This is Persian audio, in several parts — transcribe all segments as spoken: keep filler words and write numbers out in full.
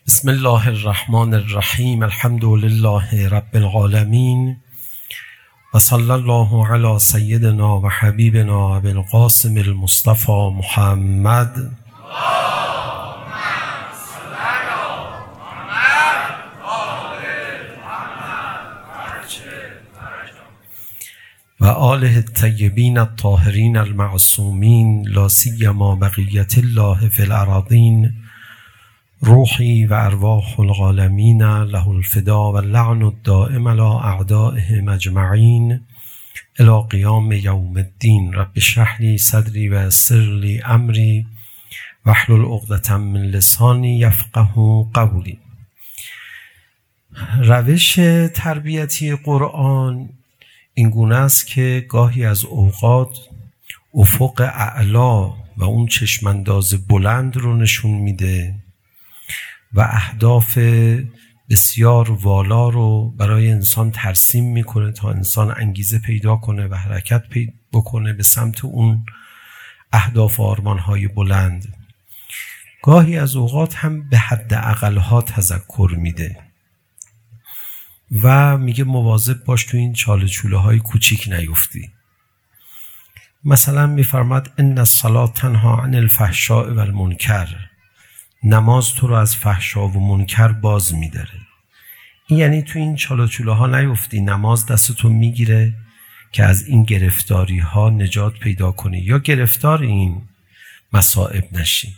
بسم الله الرحمن الرحیم. الحمد لله رب العالمین و صلی الله علی سیدنا و حبیبنا ابی القاسم المصطفى محمد و آله الطیبین الطاهرین المعصومین لا سیما بقیت الله فی الارضین روحی و ارواح العالمین له الفدا و اللعن الدائم علی اعدائهم اجمعین الی قیام یوم الدین. رب اشرح لی صدری و یسر لی امری واحلل عقدة من لسانی یفقهوا قولی. روش تربیتی قرآن این گونه است که گاهی از اوقات افق اعلا و اون چشمانداز بلند رو نشون میده و اهداف بسیار والا رو برای انسان ترسیم میکنه تا انسان انگیزه پیدا کنه و حرکت پیدا بکنه به سمت اون اهداف و آرمانهای بلند. گاهی از اوقات هم به حد اقلها تذکر میده و میگه مواظب باش تو این چاله چوله های کوچیک نیفتی. مثلا میفرماد ان الصلاة تنهی عن الفحشاء و المنکر، نماز تو رو از فحشا و منکر باز میداره. این یعنی تو این چاله چوله ها نیفتی، نماز دستتو میگیره که از این گرفتاری ها نجات پیدا کنی یا گرفتار این مصائب نشی.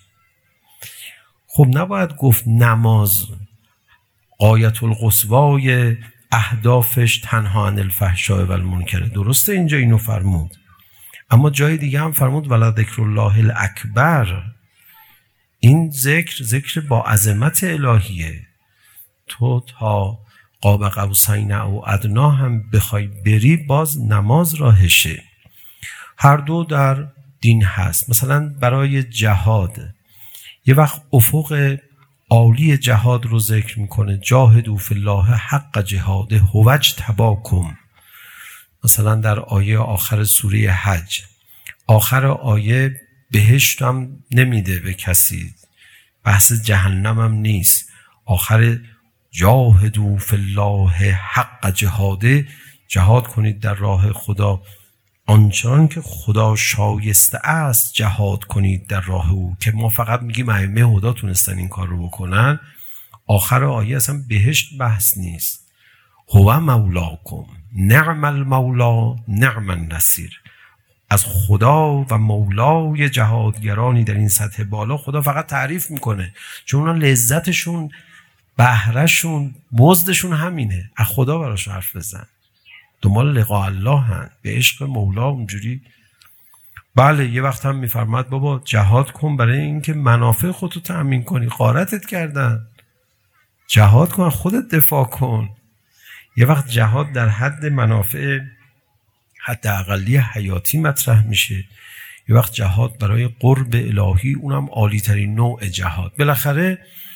خب نباید گفت نماز غایت القصوای اهدافش تنها عن الفحشاء و المنکر. درسته اینجا اینو فرمود، اما جای دیگه هم فرمود ولا ذکر الله الاکبر. این ذکر ذکر با عظمت الهیه. تو تا قاب قوسین او ادنا هم بخوای بری باز نماز راهشه. هر دو در دین هست. مثلا برای جهاد یه وقت افق عالی جهاد رو ذکر میکنه، جاهدوا فی الله حق جهاده هو اجتباکم. مثلا در آیه آخر سوره حج، آخر آیه بهشت هم نمیده به کسی، بحث جهنم هم نیست. آخر جاهدوا فی الله حق جهاده، جهاد کنید در راه خدا آنچنان که خدا شایسته است جهاد کنید در راه او. که ما فقط میگیم ائمه هدا تونستن این کار رو بکنن. آخر آیه اصلا بهشت بحث نیست. هو مولاکم نعم المولا نعم النصیر. از خدا و مولای جهادگرانی در این سطح بالا خدا فقط تعریف میکنه، چون اونا لذتشون، بهرهشون، مزدشون همینه. از خدا براش حرف بزن، دنبال لقاء الله هن، به عشق مولا اونجوری. بله یه وقت هم میفرماد بابا جهاد کن برای اینکه منافع خودتو تأمین کنی، غارتت کردن، جهاد کن، خودت دفاع کن. یه وقت جهاد در حد منافع حد اقلی حیاتی مطرح میشه، یه وقت جهاد برای قرب الهی، اونم عالی ترین نوع جهاد. بالاخره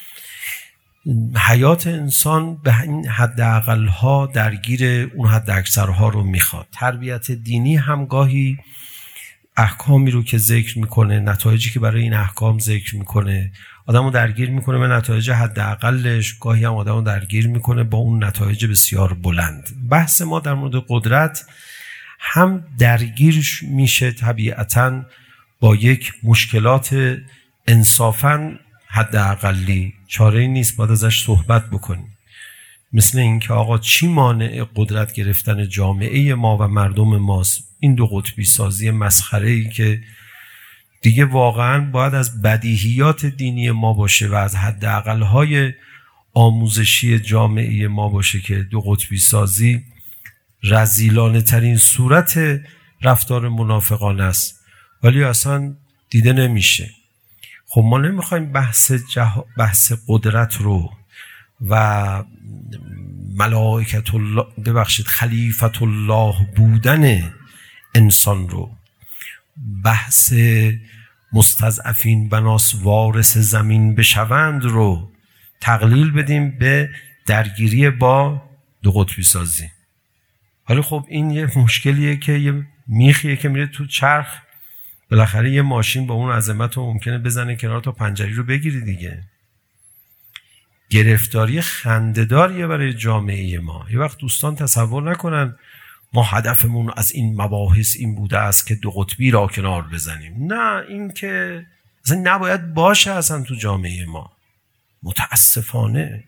حیات انسان به این حد اقلها درگیر اون حد اکثرها رو میخواد. تربیت دینی هم گاهی احکامی رو که ذکر میکنه، نتایجی که برای این احکام ذکر میکنه، آدمو درگیر میکنه به نتایج حد اقلش، گاهی هم آدمو درگیر میکنه با اون نتایج بسیار بلند. بحث ما در مورد قدرت هم درگیر میشه طبیعتاً با یک مشکلات انصافاً حد اقلی، چاره‌ای نیست، باید ازش صحبت بکنیم. مثل این که آقا چی مانع قدرت گرفتن جامعه ما و مردم ماست؟ این دو قطبی سازی مسخره‌ای که دیگه واقعاً باید از بدیهیات دینی ما باشه و از حد اقل‌های آموزشی جامعه ما باشه که دو قطبی سازی رذیلانه ترین صورت رفتار منافقانه است، ولی اصلا دیده نمیشه. خب ما نمیخوایم بحث جه... بحث قدرت رو و ملائکت الله، ببخشید خلیفت الله بودن انسان رو، بحث مستضعفین بناس وارث زمین بشوند رو تقلیل بدیم به درگیری با دو قطبی سازی. ولی خب این یه مشکلیه که یه میخیه که میره تو چرخ، بالاخره یه ماشین با اون عظمت رو ممکنه بزنه کنار تا پنجری رو بگیری دیگه. گرفتاری خنده‌داریه برای جامعه ما. یه وقت دوستان تصور نکنن ما هدفمون از این مباحث این بوده است که دو قطبی را کنار بزنیم. نه، این که اصلا نباید باشه اصلا تو جامعه ما. متاسفانه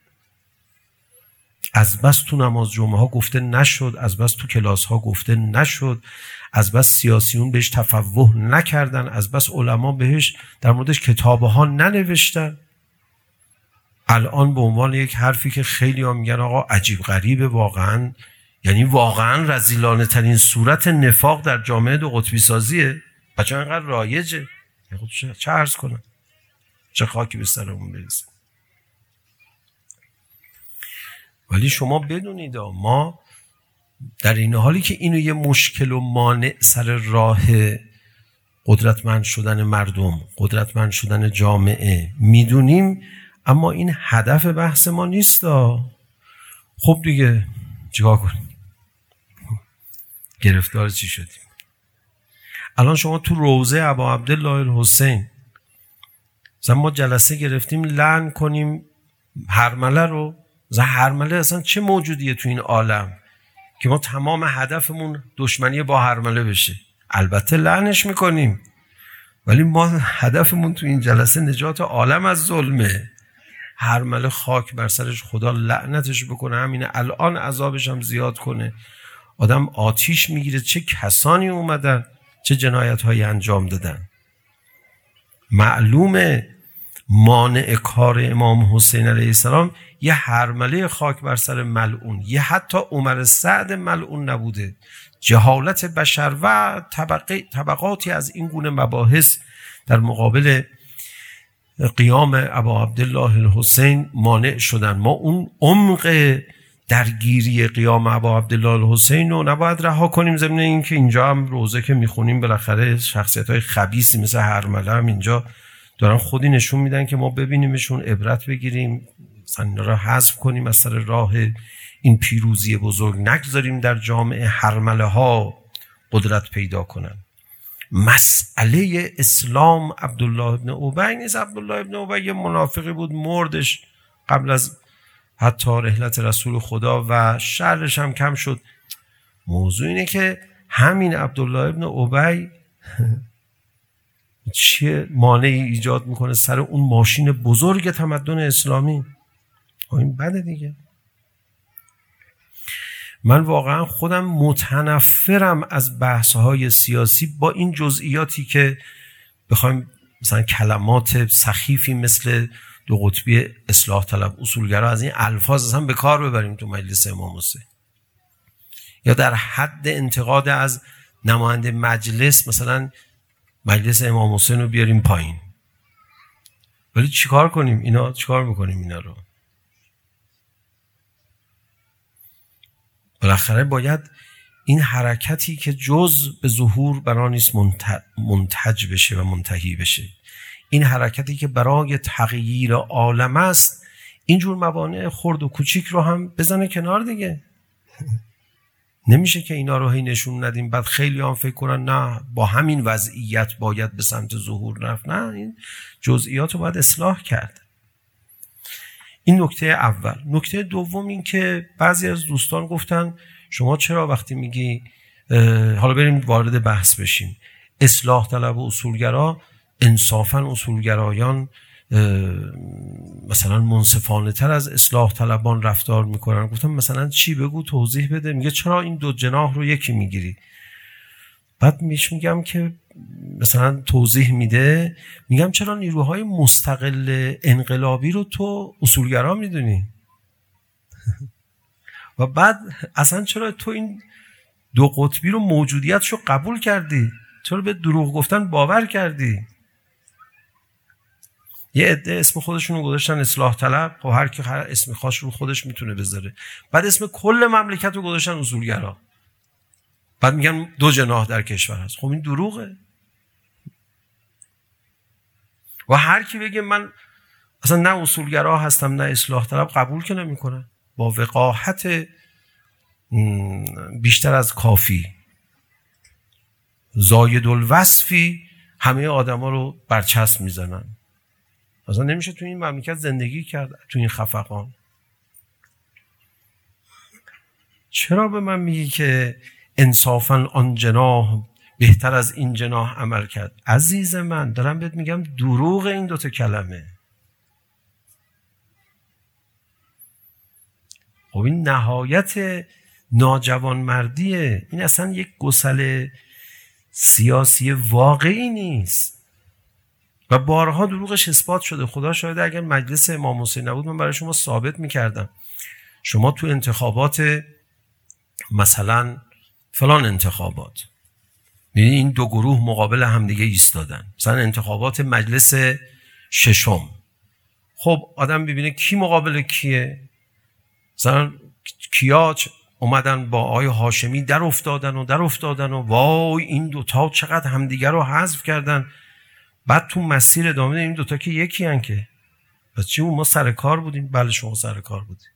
از بس تو نماز جمعه ها گفته نشد، از بس تو کلاس ها گفته نشد، از بس سیاسیون بهش تفوه نکردن، از بس علما بهش در موردش کتابه ها ننوشتن. الان به عنوان یک حرفی که خیلی ها میگن آقا عجیب غریبه واقعا، یعنی واقعا رذیلانه ترین صورت نفاق در جامعه دو قطبی سازیه، بچه اینقدر رایجه، چه عرض کنم، چه خاکی به سرمون بریزه. ولی شما بدونید ما در این حالی که اینو یه مشکل و مانع سر راه قدرتمند شدن مردم، قدرتمند شدن جامعه میدونیم، اما این هدف بحث ما نیست. خب دیگه چیکار کنیم؟ گرفتار چی شدیم؟ الان شما تو روضه ابا عبدالله الحسین مثلا ما جلسه گرفتیم لعن کنیم هرمله رو. مثلا هرمله اصلا چه موجودیه تو این عالم که ما تمام هدفمون دشمنی با هرمله بشه؟ البته لعنش میکنیم، ولی ما هدفمون تو این جلسه نجات عالم از ظلمه. هرمله خاک بر سرش، خدا لعنتش بکنه، همینه الان عذابش هم زیاد کنه. آدم آتیش میگیره. چه کسانی اومدن چه جنایت هایی انجام دادن. معلومه مانع کار امام حسین علیه السلام یه هرمله خاک بر سر ملعون، یه حتی عمر سعد ملعون نبوده. جهالت بشر و طبقه طبقاتی از این گونه مباحث در مقابل قیام ابا عبدالله الحسین مانع شدن. ما اون عمق درگیری قیام ابا عبدالله الحسین رو نباید رها کنیم. ضمن این که اینجا هم روزه که میخونیم بالاخره شخصیت‌های خبیثی مثل هرمله هم اینجا دارن خودی نشون میدن که ما ببینیمشون، عبرت بگیریم، مثلا اینا را حذف کنیم از سر راه این پیروزی بزرگ، نگذاریم در جامعه هرمله ها قدرت پیدا کنن. مسئله اسلام عبدالله ابن ابی نیست. عبدالله ابن ابی یه منافقی بود، مردش قبل از حتی رحلت رسول خدا و شرش هم کم شد. موضوع اینه که همین عبدالله ابن ابی چه مانعی ایجاد میکنه سر اون ماشین بزرگ تمدن اسلامی. این بده دیگه. من واقعا خودم متنفرم از بحث‌های سیاسی با این جزئیاتی که بخوایم مثلا کلمات سخیفی مثل دو قطبی اصلاح طلب اصولگرا از این الفاظ اصلا به کار ببریم تو مجلس امام حسین، یا در حد انتقاد از نماینده مجلس مثلا مجلس امام حسین رو بیاریم پایین. ولی چیکار کنیم؟ اینا چیکار میکنیم اینا رو؟ بالاخره باید این حرکتی که جز به ظهور برای نیست منتج بشه و منتهی بشه، این حرکتی که برای تغییر عالم است، اینجور موانع خرد و کوچیک رو هم بزنه کنار دیگه. نمیشه که اینا رو هی نشون ندیم بعد خیلی هم فکر کنن نه با همین وضعیت باید به سمت ظهور رفت. نه، این جزئیات رو باید اصلاح کرد. این نکته اول. نکته دوم این که بعضی از دوستان گفتن شما چرا وقتی میگی حالا بریم وارد بحث بشیم اصلاح طلب و اصولگرا، انصافا اصولگرایان مثلا منصفانه تر از اصلاح طلبان رفتار میکنن. گفتم مثلا چی؟ بگو، توضیح بده. میگه چرا این دو جناح رو یکی میگیری؟ بعد میش میگم که مثلا توضیح میده، میگم چرا نیروهای مستقل انقلابی رو تو اصولگرا میدونی؟ و بعد اصلا چرا تو این دو قطبی رو موجودیتش رو قبول کردی؟ چرا به دروغ گفتن باور کردی؟ یه عده اسم خودشون رو گذاشتن اصلاح طلب، خب هر کی هر اسم خاص رو خودش میتونه بذاره. بعد اسم کل مملکت رو گذاشتن اصولگرا. بعد میگن دو جناح در کشور هست. خب این دروغه. و هر کی بگه من اصلا نه اصولگرا هستم نه اصلاح طلب، قبول که نمیکنه. با وقاحت بیشتر از کافی، زاید الوصفی، همه آدما رو برچسب میزنن. اصلا نمیشه تو این مملکت زندگی کرد تو این خفقان. چرا به من میگی که انصافاً آن جناح بهتر از این جناح عمل کرد؟ عزیز من دارم بهت میگم دروغ این دوتا کلمه. خب این نهایت ناجوانمردیه. این اصلا یک گسل سیاسی واقعی نیست و بارها دروغش اثبات شده. خدا شاید اگر مجلس امام حسین نبود من برای شما ثابت میکردم. شما تو انتخابات مثلا فلان انتخابات می‌بینید این دو گروه مقابل همدیگه ایستادن، مثلا انتخابات مجلس ششم. خب آدم ببینه کی مقابل کیه. مثلا کیا اومدن با آقای هاشمی در افتادن و در افتادن و وای این دوتا چقدر همدیگه رو حذف کردن. بعد تو مسیر ادامه این دوتا که یکی هن که پس چی ما سر کار بودیم؟ بله شما سر کار بودیم.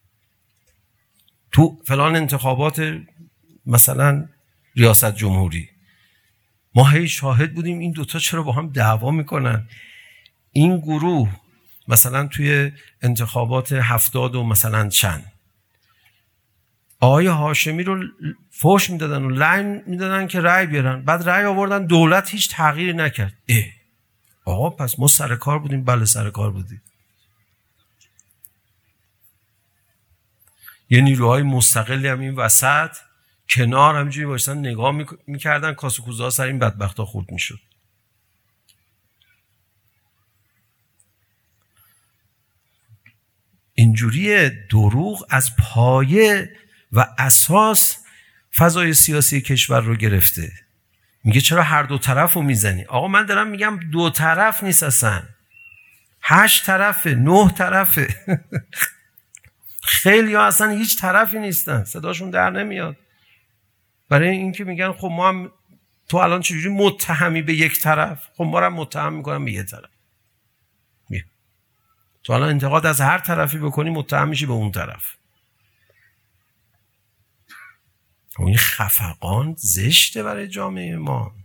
تو فلان انتخابات مثلا ریاست جمهوری ما هی شاهد بودیم این دوتا چرا با هم دعوا میکنن. این گروه مثلا توی انتخابات هفتاد و مثلا چند آقای هاشمی رو فوش میدادن و لعن میدادن که رأی بیارن، بعد رأی آوردن دولت هیچ تغییری نکرد. اه آقا پس ما سر کار بودیم؟ بله سر کار بودیم. یه نیروهای مستقلی هم این وسط کنار همجوری باشتن نگاه میکردن، کاسه کوزه ها سر این بدبخت ها خورد میشد. اینجوری دروغ از پایه و اساس فضای سیاسی کشور رو گرفته. میگه چرا هر دو طرف رو میزنی؟ آقا من دارم میگم دو طرف نیست اصلا، هشت طرفه، نه طرفه. خیلی ها اصلا هیچ طرفی نیستن، صداشون در نمیاد. برای اینکه میگن خب ما هم تو الان چجوری متهمی به یک طرف؟ خب ما رو متهم میکنن به یک طرف. تو الان انتقاد از هر طرفی بکنی متهم میشی به اون طرف. و این خفقان زشته برای جامعه ما.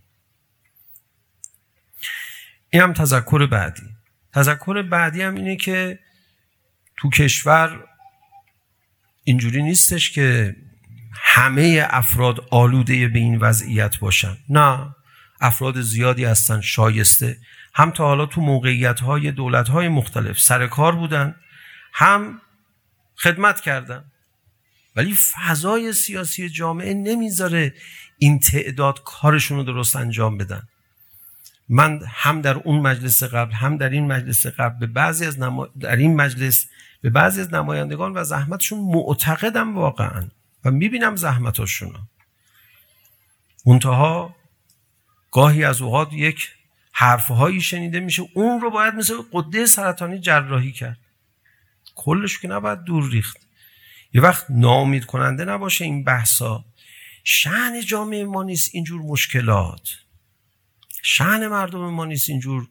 این هم تذکر بعدی. تذکر بعدی هم اینه که تو کشور اینجوری نیستش که همه افراد آلوده به این وضعیت باشن. نه، افراد زیادی هستن شایسته، هم تا حالا تو موقعیت‌های دولت‌های مختلف سر کار بودن، هم خدمت کردن، ولی فضای سیاسی جامعه نمیذاره این تعداد کارشون رو درست انجام بدن. من هم در اون مجلس قبل هم در این مجلس قبل به بعضی از نما... در این مجلس به بعضی از نمایندگان و زحمتشون معتقدم واقعا و میبینم زحمتاشون. منتها گاهی از اوقات یک حرفهایی شنیده میشه اون رو باید مثل غده سرطانی جراحی کرد، کلش که نباید دور ریخت. یه وقت ناامید کننده نباشه این بحثا. شأن جامعه ما نیست اینجور مشکلات، شأن مردم ما نیست اینجور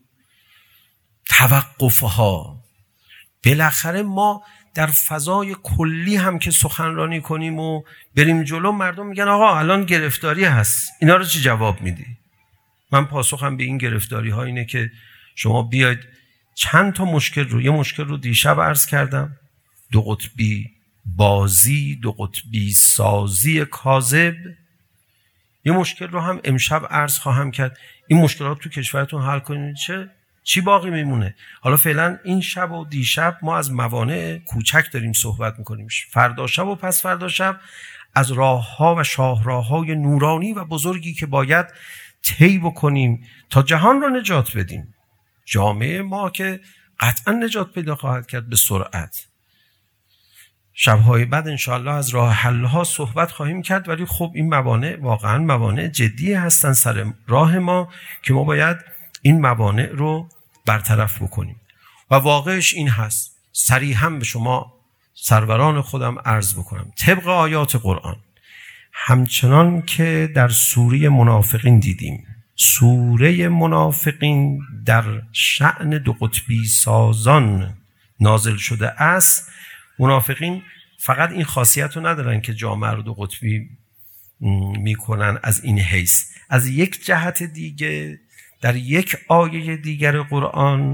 توقفها. بالاخره ما در فضای کلی هم که سخنرانی کنیم و بریم جلو، مردم میگن آقا الان گرفتاری هست، اینا رو چی جواب میدی؟ من پاسخم به این گرفتاری ها اینه که شما بیاید چند تا مشکل رو، یه مشکل رو دیشب عرض کردم، دو قطبی بازی، دو قطبی سازی کاذب. یه مشکل رو هم امشب عرض خواهم کرد. این مشکلات تو کشورتون حل کنید، چه چی باقی میمونه؟ حالا فعلا این شب و دیشب ما از موانع کوچک داریم صحبت میکنیم. فردا شب و پس فردا شب از راهها و شاهراهای نورانی و بزرگی که باید طی بکنیم تا جهان را نجات بدیم. جامعه ما که قطعا نجات پیدا خواهد کرد به سرعت. شب‌های بعد انشاءالله از راه حل‌ها صحبت خواهیم کرد، ولی خب این موانع واقعا موانع جدی هستن سر راه ما که ما باید این موانع رو برطرف بکنیم و واقعش این هست. صریحاً به شما سروران خودم عرض بکنم طبق آیات قرآن، همچنان که در سوره منافقین دیدیم، سوره منافقین در شأن دو قطبی سازان نازل شده است. منافقین فقط این خاصیت رو ندارن که جامعه رو دو قطبی میکنن از این حیث، از یک جهت دیگه در یک آیه دیگر قرآن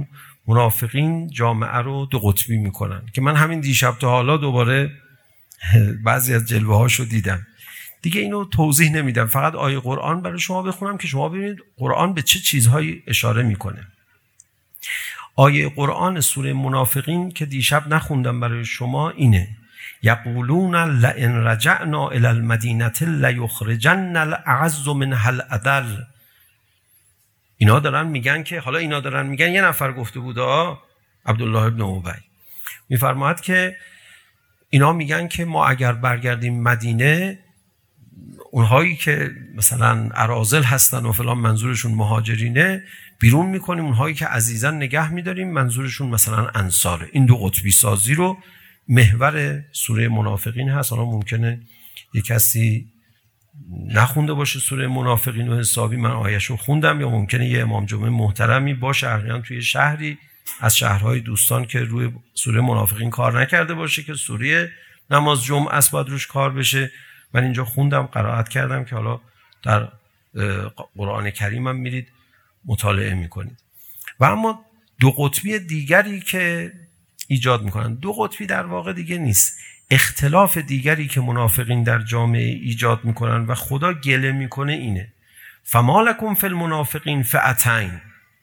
منافقین جامعه رو دو قطبی میکنن که من همین دیشب تا حالا دوباره بعضی از جلوه هاشو دیدم. دیگه اینو توضیح نمیدم، فقط آیه قرآن برای شما بخونم که شما ببینید قرآن به چه چیزهایی اشاره میکنه. آیه قرآن سوره منافقین که دیشب نخوندم برای شما اینه: یقولون لئن رجعنا الی المدینه لیخرجن الاعز منها الاذل. اینا دارن میگن که حالا اینا دارن میگن یه نفر گفته بود آ عبدالله ابن ابی میفرماید که اینا میگن که ما اگر برگردیم مدینه، اونهایی که مثلا اراذل هستن و فلان منظورشون مهاجرینه بیرون میکنیم، اونهایی که عزیزن نگه میداریم منظورشون مثلا انصاره. این دو قطبی سازی رو محور سوره منافقین هست. حالا ممکنه یک کسی نخونده باشه سوره منافقین و حسابی من آیه‌شو خوندم، یا ممکنه یه امام جمعه محترمی باشه احیانا توی شهری از شهرهای دوستان که روی سوره منافقین کار نکرده باشه که سوره نماز جمعه است باید روش کار بشه. من اینجا خوندم، قرائت کردم که حالا در قرآن کریم هم میرید مطالعه میکنید. و اما دو قطبی دیگری که ایجاد میکنن، دو قطبی در واقع دیگه نیست، اختلاف دیگری که منافقین در جامعه ایجاد میکنن و خدا گله میکنه اینه: فما لکم فی المنافقین فئتین.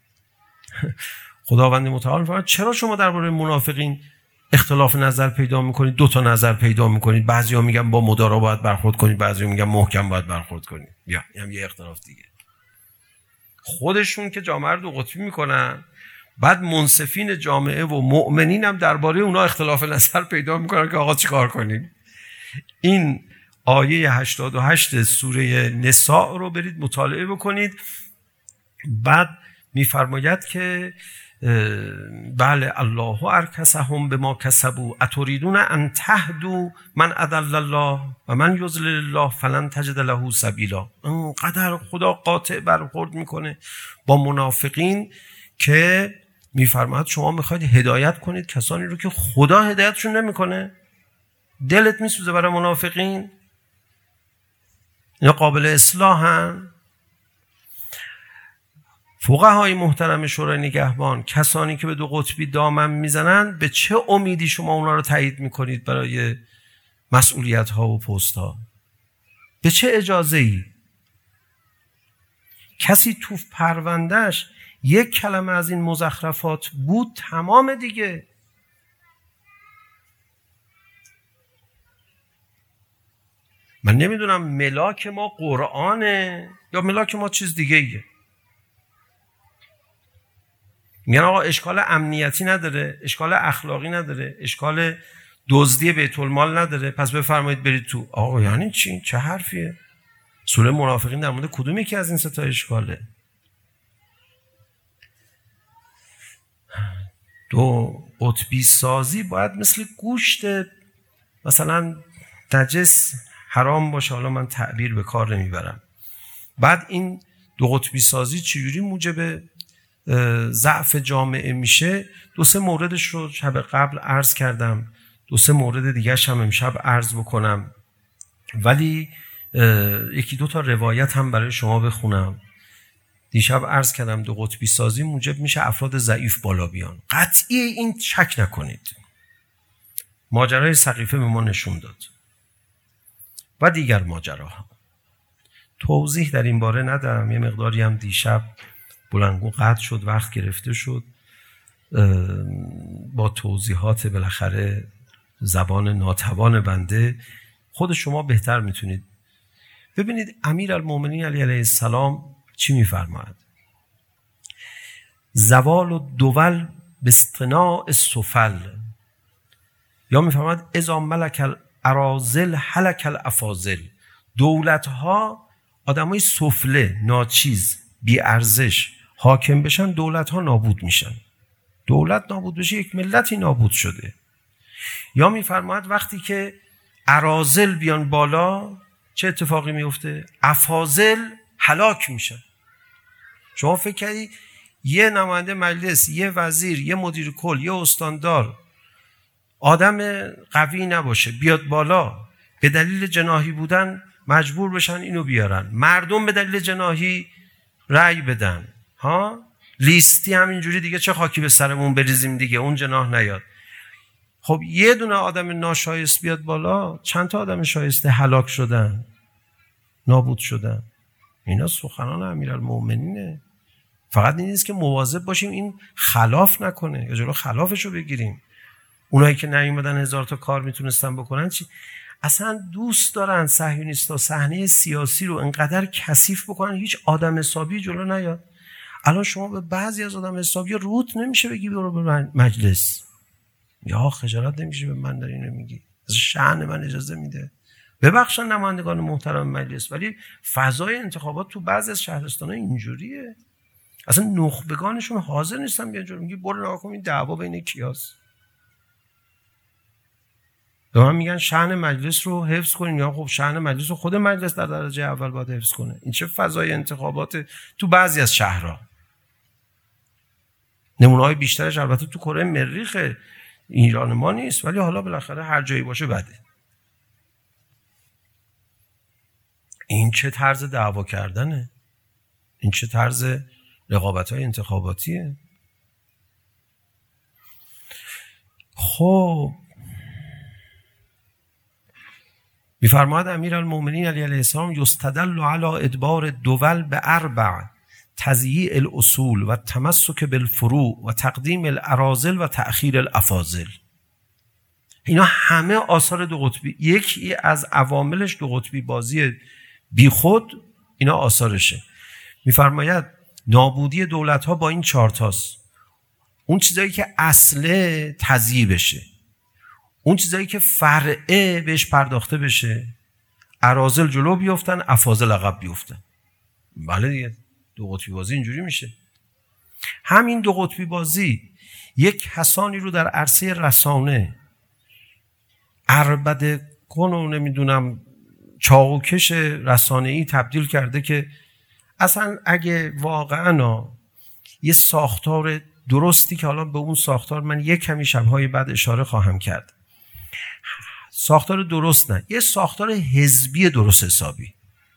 خداوند متعال فرمود چرا شما درباره منافقین اختلاف نظر پیدا میکنید، دو تا نظر پیدا میکنید؟ بعضیا میگن با مدارا باید برخورد کنید، بعضیا میگن محکم باید برخورد کنید. یا اینم یه اختلاف دیگه. خودشون که جامعه رو دو قطبی میکنن، بعد منصفین جامعه و مؤمنین هم درباره اونا اختلاف نظر پیدا میکنن که آقا چیکار کنیم. این آیه هشتاد و هشت سوره نساء رو برید مطالعه بکنید. بعد میفرماید که بله الله ارکسهم بما کسبوا اتریدون ان تهدوا من اضل الله و من یضلل الله فلن تجد له سبیلا. انقدر خدا قاطع برخورد میکنه با منافقین که میفرماید شما میخواید هدایت کنید کسانی رو که خدا هدایتشون نمیکنه. دلت میسوزه برای منافقین؟ اینا قابل اصلاحن؟ فقهای محترم شورای نگهبان، کسانی که به دو قطبی دامن میزنن، به چه امیدی شما اونا رو تایید میکنید برای مسئولیت ها و پست ها؟ به چه اجازه ای؟ کسی تو پروندهش یک کلمه از این مزخرفات بود تمام دیگه. من نمیدونم ملاک ما قرآنه یا ملاک ما چیز دیگه ایه. میگن آقا اشکال امنیتی نداره، اشکال اخلاقی نداره، اشکال دزدی بیت المال نداره، پس بفرمایید برید تو. آقا یعنی چی؟ چه حرفیه؟ سوره منافقین در مورد کدوم یکی از این سه تا اشکاله؟ دو قطبی سازی باید مثل گوشت مثلا نجس حرام باشه. حالا من تعبیر به کار نمیبرم. بعد این دو قطبی سازی چجوری موجب ضعف جامعه میشه؟ دو سه موردش رو شب قبل عرض کردم، دو سه مورد دیگرش هم امشب عرض بکنم، ولی یکی دو تا روایت هم برای شما بخونم. دیشب عرض کردم دو قطبی سازی موجب میشه افراد ضعیف بالا بیان. قطعی این شک نکنید. ماجرای سقیفه به ما نشون داد و دیگر ماجراها. توضیح در این باره ندارم. یه مقداری هم دیشب بلندگو قطع شد، وقت گرفته شد. با توضیحات بالاخره زبان ناتوان بنده خود شما بهتر میتونید ببینید. امیرالمومنین علی علیه السلام چی میفرماید؟ زوال و دول باصطناع السفل، یا میفرماید اذا ملک الاراذل هلک الافاضل. دولت ها آدمای سفله، ناچیز، بی ارزش حاکم بشن، دولت ها نابود میشن. دولت نابود بشه یک ملتی نابود شده. یا میفرماید وقتی که اراذل بیان بالا چه اتفاقی میفته؟ افاضل هلاک میشن. شما فکر کردی یه نماینده مجلس، یه وزیر، یه مدیر کل، یه استاندار آدم قوی نباشه بیاد بالا، به دلیل جناحی بودن مجبور بشن اینو بیارن، مردم به دلیل جناحی رأی بدن ها، لیستی همینجوری دیگه چه خاکی به سرمون بریزیم دیگه، اون جناح نیاد. خب یه دونه آدم ناشایست بیاد بالا، چند تا آدم شایسته هلاک شدن، نابود شدن. اینا سخنان امیرالمومنینه. فقط این نیست که مواظب باشیم این خلاف نکنه یا جلو خلافش رو بگیریم. اونایی که نیومدن هزار تا کار میتونستن بکنن چی؟ اصلا دوست دارن صهیونیستا صحنه سیاسی رو انقدر کثیف بکنن هیچ آدم حسابی جلو نیاد. الان شما به بعضی از آدم حسابی روت نمیشه بگی برو به مجلس، یا خجالت نمیشه به من داری اینو میگی، از شأن من اجازه میده. ببخشن نمایندگان محترم مجلس، ولی فضای انتخابات تو بعضی از شهرستان‌ها اینجوریه، اصلا نخبگانشون حاضر نیستن بیان جلو. میگی برو نگاه کن این دعوا بین کیاست. به من میگن شأن مجلس رو حفظ کنین، یا خب شأن مجلس رو خود مجلس در درجه اول باید حفظ کنه. این چه فضای انتخابات تو بعضی از شهرها. نمونه‌های بیشترش البته تو کره مریخ، ایران ما نیست، ولی حالا بالاخره هر جایی باشه بده. این چه طرز دعوا کردنه؟ این چه طرز رقابت‌های انتخاباتیه؟ خب می‌فرماید امیرالمومنین علیه السلام یستدل علی ادبار دول به اربع: تضییع الاصول و تمسک بالفروع و تقدیم الاراذل و تأخیر الافاضل. اینا همه آثار دو قطبی، یکی از عواملش دو قطبی بازی بی خود، اینا آثارشه. می‌فرماید نابودی دولت‌ها با این چهار تاست. اون چیزایی که اصله تضییع بشه، اون چیزایی که فرعه بهش پرداخته بشه، اراذل جلو بیفتن، افاضل عقب بیفتن. بله دیگه، دو قطبی بازی اینجوری میشه. همین دو قطبی بازی یک کسانی رو در عرصه رسانه عربده کن و نمیدونم چاقوکش رسانه‌ای تبدیل کرده که اصلا اگه واقعا یه ساختار درستی که حالا به اون ساختار من یک کمی شب‌های بعد اشاره خواهم کرد، ساختار درست نه، یه ساختار حزبی درست حسابی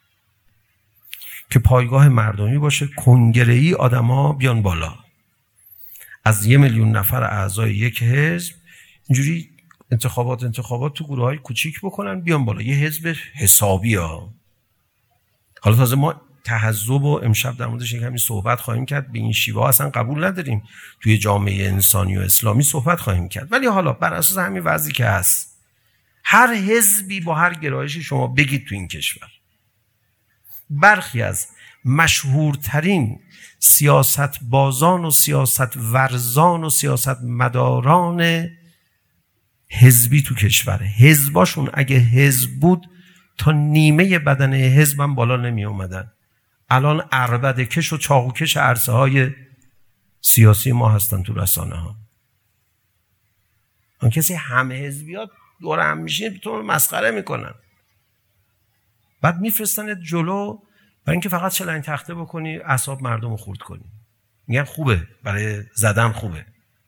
که پایگاه مردمی باشه، کنگره‌ای آدما بیان بالا، از یه میلیون نفر اعضای یک حزب اینجوری انتخابات انتخابات تو گروه‌های کوچیک بکنن بیان بالا، یه حزب حسابی ها. حالا تازه ما تحزب و امشب در موردش کمی صحبت خواهیم کرد، به این شیوه ها اصلا قبول نداریم، توی جامعه انسانی و اسلامی صحبت خواهیم کرد. ولی حالا بر اساس همین وضعی که هست، هر حزبی با هر گرایشی شما بگید تو این کشور، برخی از مشهورترین سیاست بازان و سیاست ورزان و سیاست مداران حزبی تو کشور، حزباشون اگه حزب بود تا نیمه بدن حزبم بالا نمی اومدن. الان عربده کش و چاقوکش عرصه های سیاسی ما هستن تو رسانه ها. اون کسی همه حزبیات دور هم میشین تو مسخره میکنن، بعد میفرستنت جلو برای اینکه فقط چلنگ تخته بکنی اعصاب مردم رو خورد کنی. میگن خوبه، برای زدن خوبه.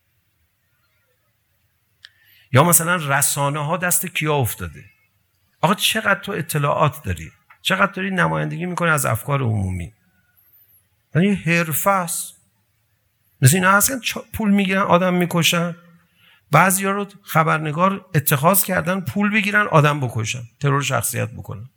یا مثلا رسانه ها دست کیا افتاده؟ آقا چقدر تو اطلاعات داری؟ چقدر داری نمایندگی میکنی از افکار عمومی؟ یعنی حرفه است. مثل اینا هستن پول میگیرن آدم میکشن، بعضیا رو خبرنگار اتخاذ کردن پول بگیرن آدم بکشن، ترور شخصیت بکنن.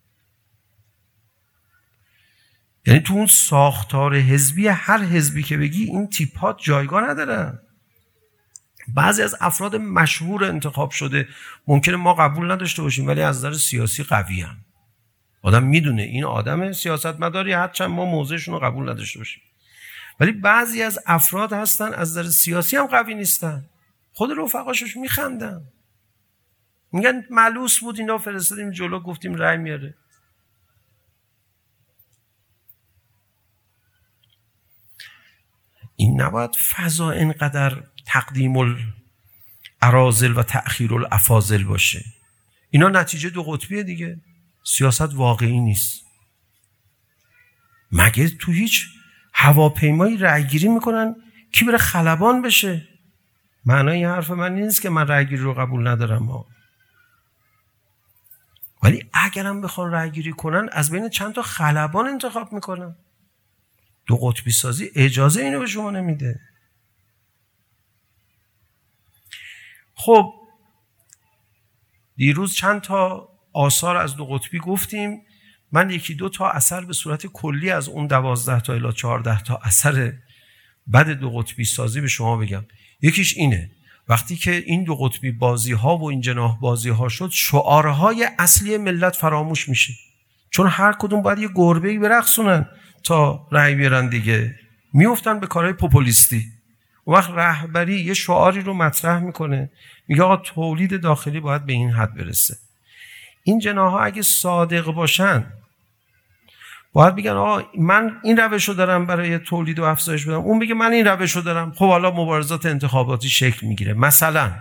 یعنی تو اون ساختار حزبی هر حزبی که بگی این تیپات جایگاه ندارن. بعضی از افراد مشهور انتخاب شده ممکنه ما قبول نداشته باشیم ولی از نظر سیاسی قوی هم. آدم میدونه این آدم سیاستمداری، هرچند ما موضعشون رو قبول نداشته باشیم. ولی بعضی از افراد هستن از نظر سیاسی هم قوی نیستن، خود رفقاشش میخندن، میگن ملوس بود اینا فرستادیم جلو گفتیم رای میاره. این نباید فضا اینقدر تقدیم الاراذل و تأخیر الافاضل باشه. اینا نتیجه دو قطبیه دیگه. سیاست واقعی نیست. مگه تو هیچ هواپیمایی رأیگیری میکنن کی بره خلبان بشه؟ معنای این حرف من نیست که من رأیگیری رو قبول ندارم ها. ولی اگرم بخوان رأیگیری کنن از بین چند تا خلبان انتخاب میکنن. دو قطبی سازی اجازه اینو به شما نمیده. خب دیروز چند تا آثار از دو قطبی گفتیم. من یکی دو تا اثر به صورت کلی از اون دوازده تا الی چهارده تا اثر بعد دو قطبی سازی به شما بگم. یکیش اینه، وقتی که این دو قطبی بازی ها و این جناح بازی ها شد، شعارهای اصلی ملت فراموش میشه، چون هر کدوم باید یه گربه‌ای برقصونن تا رأی بیارن دیگه، میافتن به کارهای پوپولیستی. اون وقت رهبری یه شعاری رو مطرح میکنه، میگه آقا تولید داخلی باید به این حد برسه. این جناح‌ها اگه صادق باشن باید بگن آقا من این روش رو دارم برای تولید و افزایش بدم، اون بگه من این روش رو دارم. خب حالا مبارزات انتخاباتی شکل میگیره. مثلا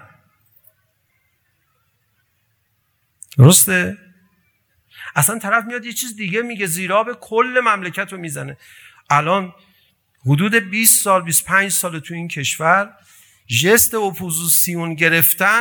درسته؟ اصلا طرف میاد یه چیز دیگه میگه، زیراب کل مملکت رو میزنه. الان حدود بیست سال بیست و پنج سال تو این کشور ژست اپوزیسیون گرفتن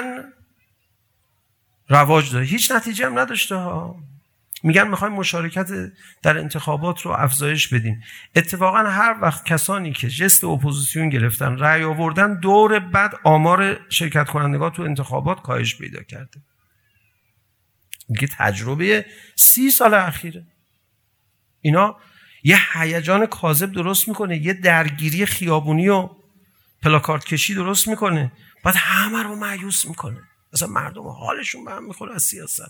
رواج داره، هیچ نتیجه هم نداشته ها. میگن میخوایم مشارکت در انتخابات رو افزایش بدیم. اتفاقا هر وقت کسانی که ژست اپوزیسیون گرفتن رأی آوردن، دور بعد آمار شرکت کنندگان تو انتخابات کاهش پیدا کرده. میگه تجربه سی سال اخیره. اینا یه هیجان کاذب درست میکنه، یه درگیری خیابونی و پلاکارد کشی درست میکنه، بعد همه رو مایوس میکنه. مثلا مردم حالشون به هم میخوره از سیاست.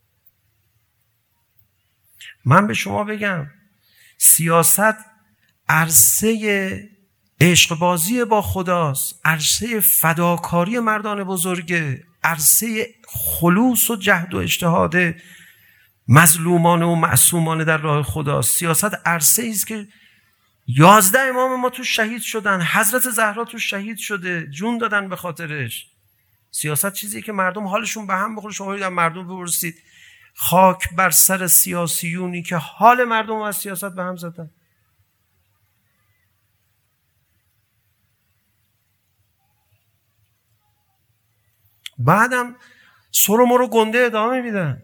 من به شما بگم سیاست عرصه عشق بازی با خداست، عرصه فداکاری مردان بزرگه، عرصه خلوص و جهد و اجتهاد مظلومانه و معصومانه در راه خداست. سیاست عرصه ای است که یازده امام ما تو شهید شدن، حضرت زهرا تو شهید شده، جون دادن به خاطرش. سیاست چیزی که مردم حالشون به هم بخوره. شما در مردم بپرسید، خاک بر سر سیاسیونی که حال مردم از سیاست به هم زدن. بعدم سر و مرو گنده ادامه میدن.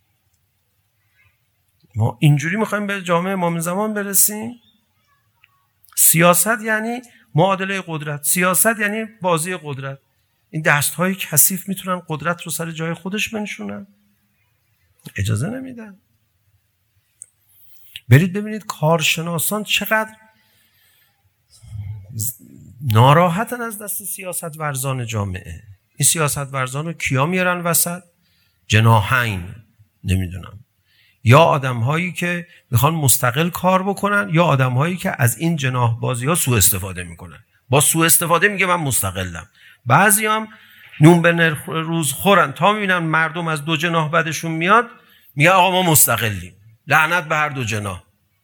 ما اینجوری میخوایم به جامعه امام زمان برسیم؟ سیاست یعنی معادله قدرت، سیاست یعنی بازی قدرت. این دستهای کثیف میتونن قدرت رو سر جای خودش بنشونن؟ اجازه نمیدن. برید ببینید کارشناسان چقدر ناراحتن از دست سیاست ورزان جامعه. این سیاست ورزان رو کیا میارن وسط؟ جناحین، نمیدونم، یا آدم هایی که میخوان مستقل کار بکنن، یا آدم هایی که از این جناح بازی ها سوء استفاده میکنن. با سوء استفاده میگه من مستقلم. بعضی هم نون به نرخ روز خورن، تا میبینن مردم از دو جناح بدشون میاد میگه آقا ما مستقلیم، لعنت به هر دو جناح.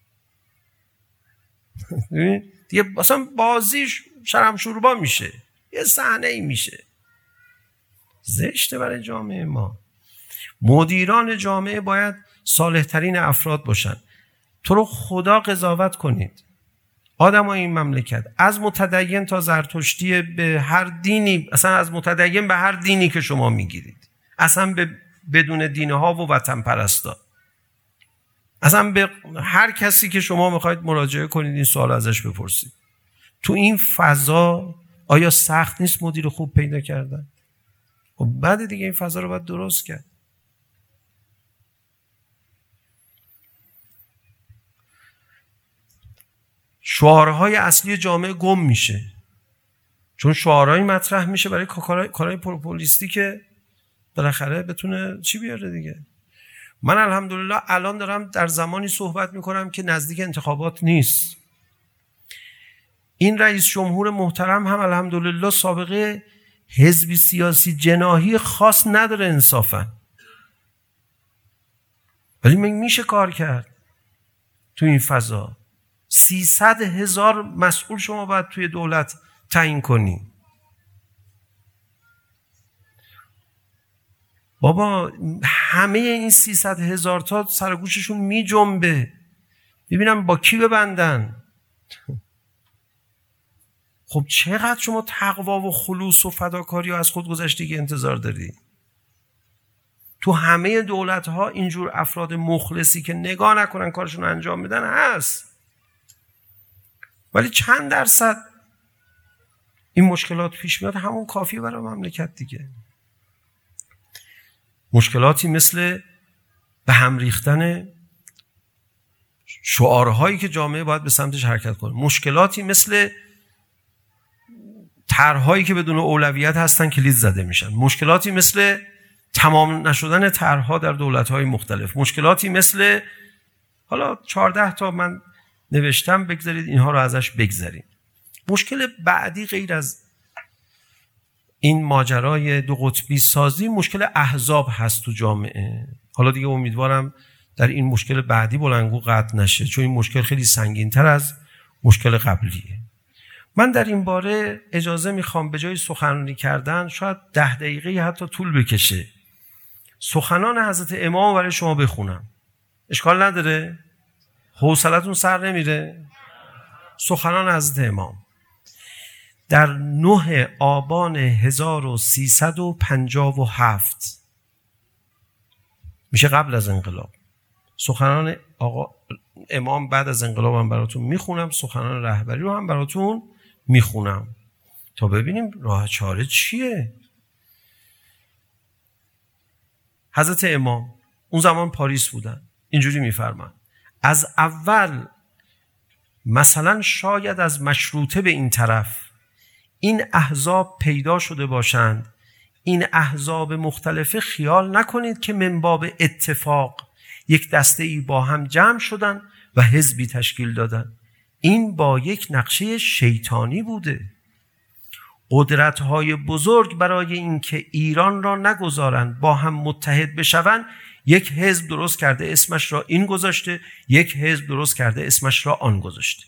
دیگه مثلا بازیش شرم شوربا میشه، یه صحنه ای میشه. زشته برای جامعه ما. مدیران جامعه باید صالح ترین افراد باشن. تو رو خدا قضاوت کنید. آدم های این مملکت از متدین تا زرتشتی به هر دینی، اصلا از متدین به هر دینی که شما میگیرید، اصلا به بدون دینه ها و وطن پرستا، اصلا به هر کسی که شما میخواید مراجعه کنید این سوال ازش بپرسید. تو این فضا آیا سخت نیست مدیر خوب پیدا کردن؟ و بعد دیگه این فضا رو باید درست کرد. شعارهای اصلی جامعه گم میشه، چون شعارهایی مطرح میشه برای کارهای پوپولیستی که بالاخره بتونه چی بیاره دیگه. من الحمدلله الان دارم در زمانی صحبت میکنم که نزدیک انتخابات نیست. این رئیس جمهور محترم هم الحمدلله سابقه حزبی سیاسی جناحی خاص نداره انصافا، ولی میشه کار کرد تو این فضا. سیصد هزار مسئول شما باید توی دولت تعیین کنی. بابا همه این سیصد هزار تا سرگوششون می جنبه، ببینم با کی ببندن. خب چقدر شما تقوا و خلوص و فداکاری و از خودگذشتگی انتظار داری؟ تو همه دولت ها اینجور افراد مخلصی که نگاه نکنن کارشون انجام بدن هست. ولی چند درصد این مشکلات پیش میاد همون کافیه برای مملکت دیگه. مشکلاتی مثل به هم ریختن شعارهایی که جامعه باید به سمتش حرکت کنه، مشکلاتی مثل طرحهایی که بدون اولویت هستن کلید زده میشن، مشکلاتی مثل تمام نشدن طرحها در دولت‌های مختلف، مشکلاتی مثل حالا چهارده تا من نوشتم، بگذارید اینها رو ازش بگذاریم. مشکل بعدی غیر از این ماجرای دو قطبی سازی مشکل احزاب هست تو جامعه. حالا دیگه امیدوارم در این مشکل بعدی بلندگو قطع نشه، چون این مشکل خیلی سنگین‌تر از مشکل قبلیه. من در این باره اجازه میخوام به جای سخنرانی کردن شاید ده دقیقه حتی طول بکشه سخنان حضرت امام برای شما بخونم. اشکال نداره؟ حوصلتون سر نمیره؟ سخنان حضرت امام در نه آبان هزار و سیصد و پنجاه و هفت، میشه قبل از انقلاب. سخنان آقا امام بعد از انقلاب هم براتون میخونم، سخنان رهبری رو هم براتون میخونم تا ببینیم راه چاره چیه. حضرت امام اون زمان پاریس بودن، اینجوری میفرمان: از اول مثلا شاید از مشروطه به این طرف این احزاب پیدا شده باشند، این احزاب مختلفه خیال نکنید که من باب اتفاق یک دسته ای با هم جمع شدن و حزبی تشکیل دادن. این با یک نقشه شیطانی بوده. قدرت‌های بزرگ برای اینکه ایران را نگذارند با هم متحد بشوند، یک حزب درست کرده اسمش را این گذاشته، یک حزب درست کرده اسمش را آن گذاشته.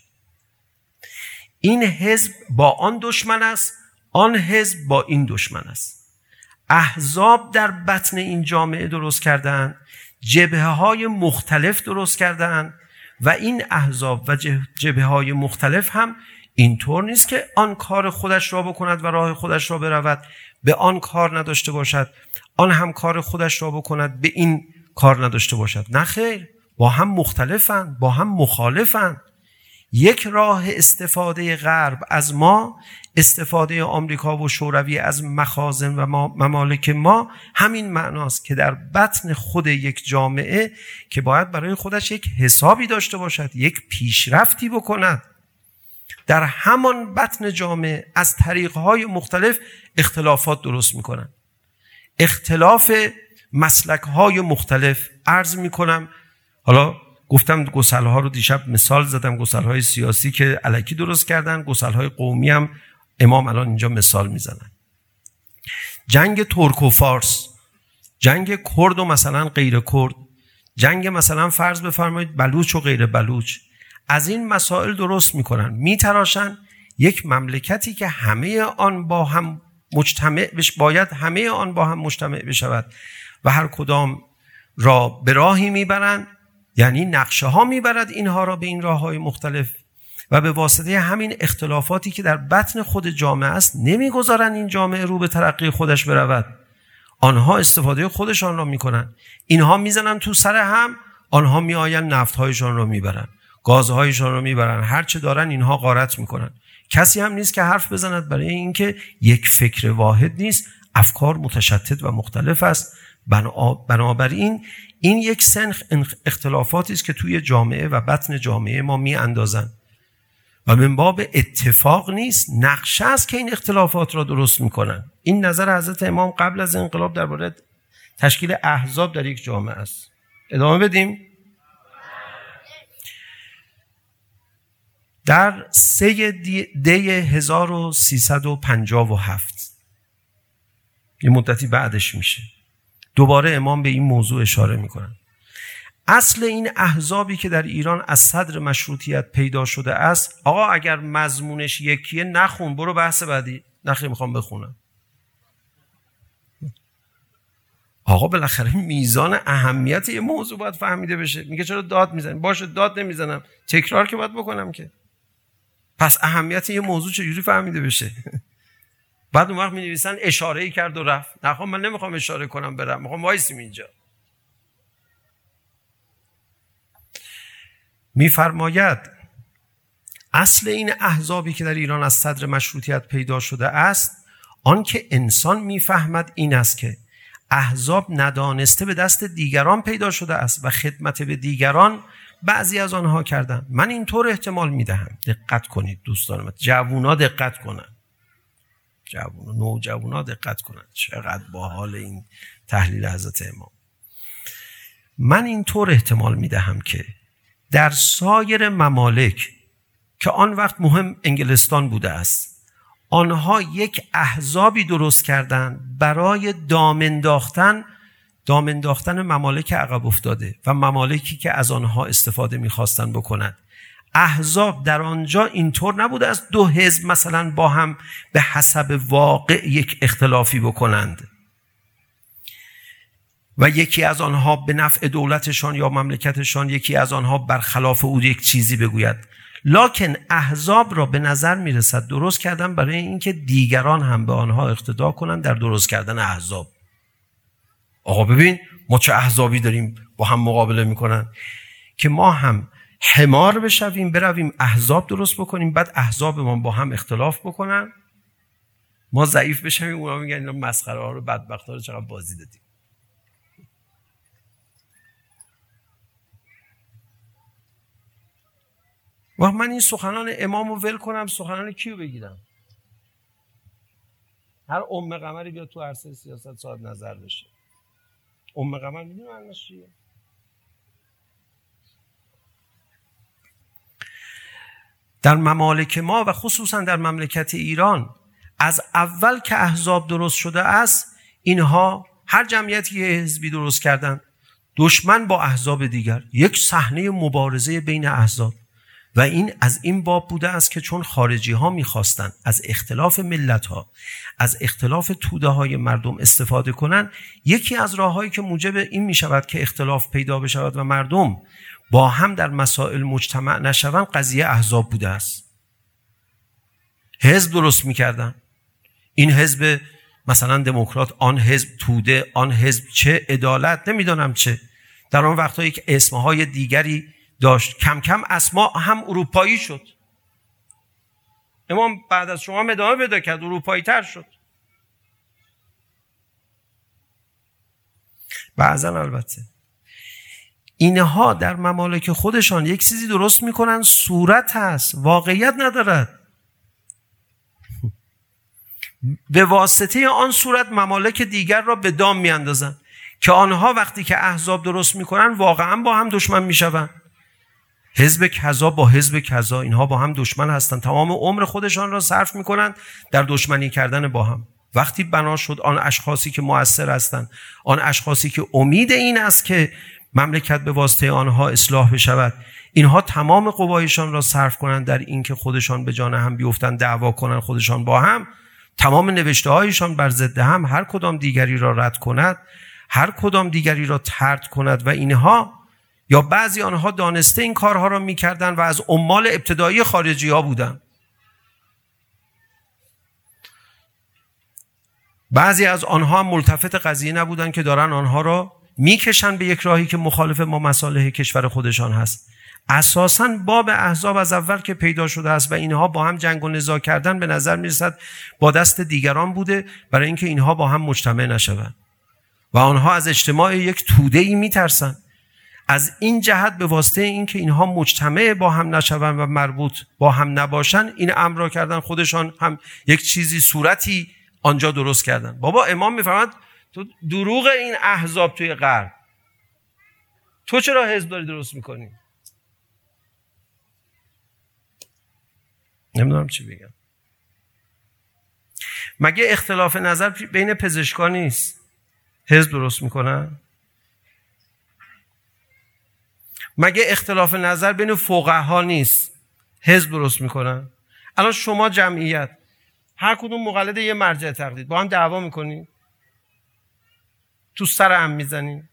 این حزب با آن دشمن است، آن حزب با این دشمن است. احزاب در بطن این جامعه درست کردند، جبهه‌های مختلف درست کردند و این احزاب و جبهه‌های مختلف هم اینطور نیست که آن کار خودش را بکند و راه خودش را برود، به آن کار نداشته باشد، آن هم کار خودش را بکند به این کار نداشته باشد. نه خیر، با هم مختلفند، با هم مخالفند. یک راه استفاده غرب از ما، استفاده آمریکا و شوروی از مخازن و ممالک ما، همین معناست که در بطن خود یک جامعه که باید برای خودش یک حسابی داشته باشد، یک پیشرفتی بکند، در همان بطن جامعه از طریقهای مختلف اختلافات درست میکنن. اختلاف مسلکهای مختلف. عرض میکنم، حالا گفتم گسل‌ها رو دیشب مثال زدم، گسل‌های سیاسی که الکی درست کردن، گسل‌های قومی هم امام الان اینجا مثال میزنن. جنگ ترک و فارس، جنگ کرد و مثلا غیر کرد، جنگ مثلا فرض بفرمایید بلوچ و غیر بلوچ، از این مسائل درست میکنن، میتراشن یک مملکتی که همه آن با هم مجتمع بش باید همه آن با هم مجتمع بشود و هر کدام را به راهی میبرند، یعنی نقشه ها میبرد اینها را به این راه های مختلف و به واسطه همین اختلافاتی که در بطن خود جامعه است نمیگذارن این جامعه رو به ترقی خودش برود. آنها استفاده خودشان را میکنن، اینها میزنن تو سر هم، آنها میآین نفتهایشان را میبرن، گازهایشان را میبرن، هر چه دارن اینها غارت میکنن. کسی هم نیست که حرف بزند برای اینکه یک فکر واحد نیست، افکار متشتت و مختلف است. بنابراین این یک سنخ اختلافاتی است که توی جامعه و بطن جامعه ما می اندازن و من باب اتفاق نیست، نقشه است که این اختلافات را درست میکنن. این نظر حضرت امام قبل از انقلاب درباره تشکیل احزاب در یک جامعه است. ادامه بدیم. در سه دی هزار و سیصد و پنجاه و هفت، یه مدتی بعدش میشه، دوباره امام به این موضوع اشاره میکنن. اصل این احزابی که در ایران از صدر مشروطیت پیدا شده است، آقا اگر مضمونش یکیه نخون، برو بحث بعدی. نخیر میخوام بخونم. آقا بالاخره میزان اهمیت یه موضوع باید فهمیده بشه. میگه چرا داد میزنی؟ باشه داد نمیزنم، تکرار که باید بکنم که. پس اهمیت یه موضوع چجوری فهمیده بشه؟ بعد اون وقت می نویسن اشاره‌ای کرد و رفت. نه من نمیخوام اشاره کنم برم، میخوام وایسیم اینجا. میفرماید اصل این احزابی که در ایران از صدر مشروطیت پیدا شده است، آن که انسان میفهمد این است که احزاب ندانسته به دست دیگران پیدا شده است و خدمت به دیگران بعضی از آنها کردن. من اینطور احتمال میدهم، دقت کنید دوستان من، جوونا دقت کنن، جوونا نوجوانا دقت کنن، چقدر باحال این تحلیل حضرت امام. من اینطور احتمال میدهم که در سایر ممالک که آن وقت مهم انگلستان بوده است، آنها یک احزابی درست کردن برای دام انداختن دام انداختن ممالک عقب افتاده و ممالکی که از آنها استفاده می‌خواستن بکنند. احزاب در آنجا اینطور نبوده است دو حزب مثلا با هم به حسب واقع یک اختلافی بکنند و یکی از آنها به نفع دولتشان یا مملکتشان، یکی از آنها برخلاف او یک چیزی بگوید. لکن احزاب را به نظر میرسد درست کردن برای اینکه دیگران هم به آنها اقتدا کنند در درست کردن احزاب. آقا ببین ما چه احزابی داریم با هم مقابله میکنن، که ما هم حمار بشویم برویم احزاب درست بکنیم، بعد احزاب ما با هم اختلاف بکنن، ما ضعیف بشویم، اونا میگن اینا مسخره ها رو بدبختا رو چقدر بازی دادیم. و من این سخنان امام رو ول کنم، سخنان کیو بگیرم؟ هر ام قمری بیاد تو عرصه سیاست صاحب نظر بشه. ام قمر میدونی معنیش چیه؟ در ممالک ما و خصوصا در مملکت ایران از اول که احزاب درست شده است، اینها هر جمعیتی یه حزبی درست کردن دشمن با احزاب دیگر، یک صحنه مبارزه بین احزاب. و این از این باب بوده است که چون خارجی ها میخواستن از اختلاف ملت ها، از اختلاف توده های مردم استفاده کنن، یکی از راه هایی که موجب این میشود که اختلاف پیدا بشود و مردم با هم در مسائل مجتمع نشوند، قضیه احزاب بوده است. حزب درست میکردن، این حزب مثلا دموکرات، آن حزب توده، آن حزب چه عدالت، نمیدانم چه، در آن وقتا یک اسمهای دیگری داشت. کم کم اسما هم اروپایی شد. امام بعد از شما ادامه پیدا کرد، اروپایی تر شد. بعضا البته اینها در ممالک خودشان یک چیزی درست میکنن، صورت هست، واقعیت ندارد. به واسطه آن صورت ممالک دیگر را به دام میاندازن که آنها وقتی که احزاب درست میکنن واقعا با هم دشمن میشوند. حزب کذا با حزب کذا، اینها با هم دشمن هستند، تمام عمر خودشان را صرف میکنند در دشمنی کردن با هم. وقتی بنا شد آن اشخاصی که مؤثر هستند، آن اشخاصی که امید این است که مملکت به واسطه آنها اصلاح بشود، اینها تمام قوایشان را صرف کنند در این که خودشان به جان هم بیفتند، دعوا کنند خودشان با هم، تمام نوشته هایشان بر ضد هم، هر کدام دیگری را رد کند، هر کدام دیگری را طرد کند. و اینها یا بعضی آنها دانسته این کارها را میکردن و از عمال ابتدایی خارجی ها بودن. بعضی از آنها هم ملتفت قضیه نبودن که دارن آنها را میکشن به یک راهی که مخالف با مصالح کشور خودشان هست. اساساً باب احزاب از اول که پیدا شده است و اینها با هم جنگ و نزاع کردن به نظر میرسد با دست دیگران بوده، برای اینکه اینها با هم مجتمع نشوند و آنها از اجتماع یک توده‌ای میترسن. از این جهت به واسطه اینکه اینها مجتمع با هم نشوند و مربوط با هم نباشن، این امر را کردن، خودشان هم یک چیزی صورتی آنجا درست کردن. بابا امام میفرماد تو دروغ این احزاب توی غرب، تو چرا حزب داری درست میکنی؟ نمیدونم چی بگم. مگه اختلاف نظر بین پزشکان نیست حزب درست میکنن؟ مگه اختلاف نظر بین فقها نیست حزب درست میکنن؟ الان شما جمعیت هر کدوم مقلد یه مرجع تقلید، با هم دعوا میکنین، تو سر هم میزنین.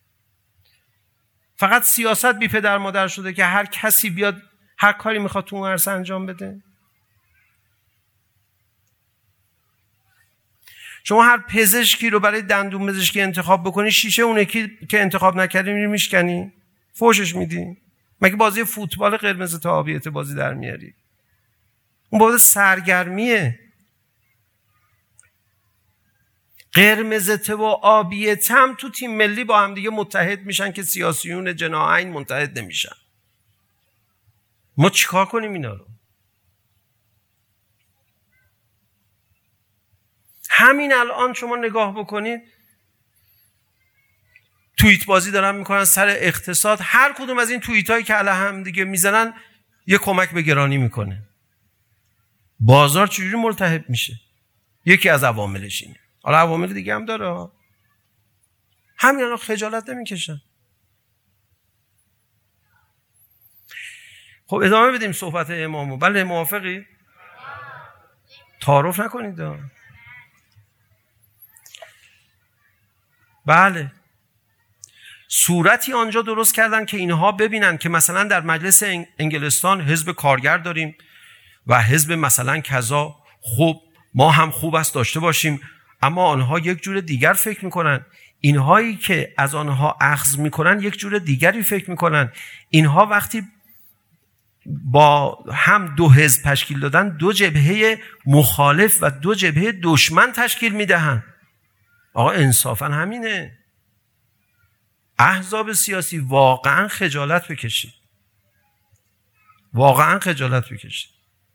فقط سیاست بی پدر مادر شده که هر کسی بیاد هر کاری میخواد تو اون عرصه انجام بده. شما هر پزشکی رو برای دندون پزشکی انتخاب بکنی، شیشه اون یکی که انتخاب نکردی میری میشکنی، فوشش میدی. مگه بازی فوتبال قرمز تا آبیت بازی در میاری؟ اون بابت سرگرمیه. قرمزته و آبیته هم تو تیم ملی با هم دیگه متحد میشن که سیاسیون جناحین متحد نمیشن. ما چیکار کنیم اینا رو؟ همین الان شما نگاه بکنید، توییت بازی دارن میکنن سر اقتصاد. هر کدوم از این توییت هایی که علیه هم دیگه میزنن یه کمک به گرانی میکنه. بازار چجوری ملتهب میشه؟ یکی از عواملش اینه. حالا عوامل دیگه هم داره. همین الان خجالت نمیکشن. خب ادامه بدیم صحبت امامو. بله موافقی؟ تعارف نکنید. بله صورتی آنجا درست کردن که اینها ببینن که مثلا در مجلس انگلستان حزب کارگر داریم و حزب مثلا کذا، خب ما هم خوب است داشته باشیم، اما آنها یک جور دیگر فکر میکنن. اینهایی که از آنها اخذ میکنن یک جور دیگری فکر میکنن. اینها وقتی با هم دو حزب تشکیل دادن، دو جبهه مخالف و دو جبهه دشمن تشکیل میدهن. آقا انصافا همینه. احزاب سیاسی واقعا خجالت بکشید. واقعا خجالت بکشید.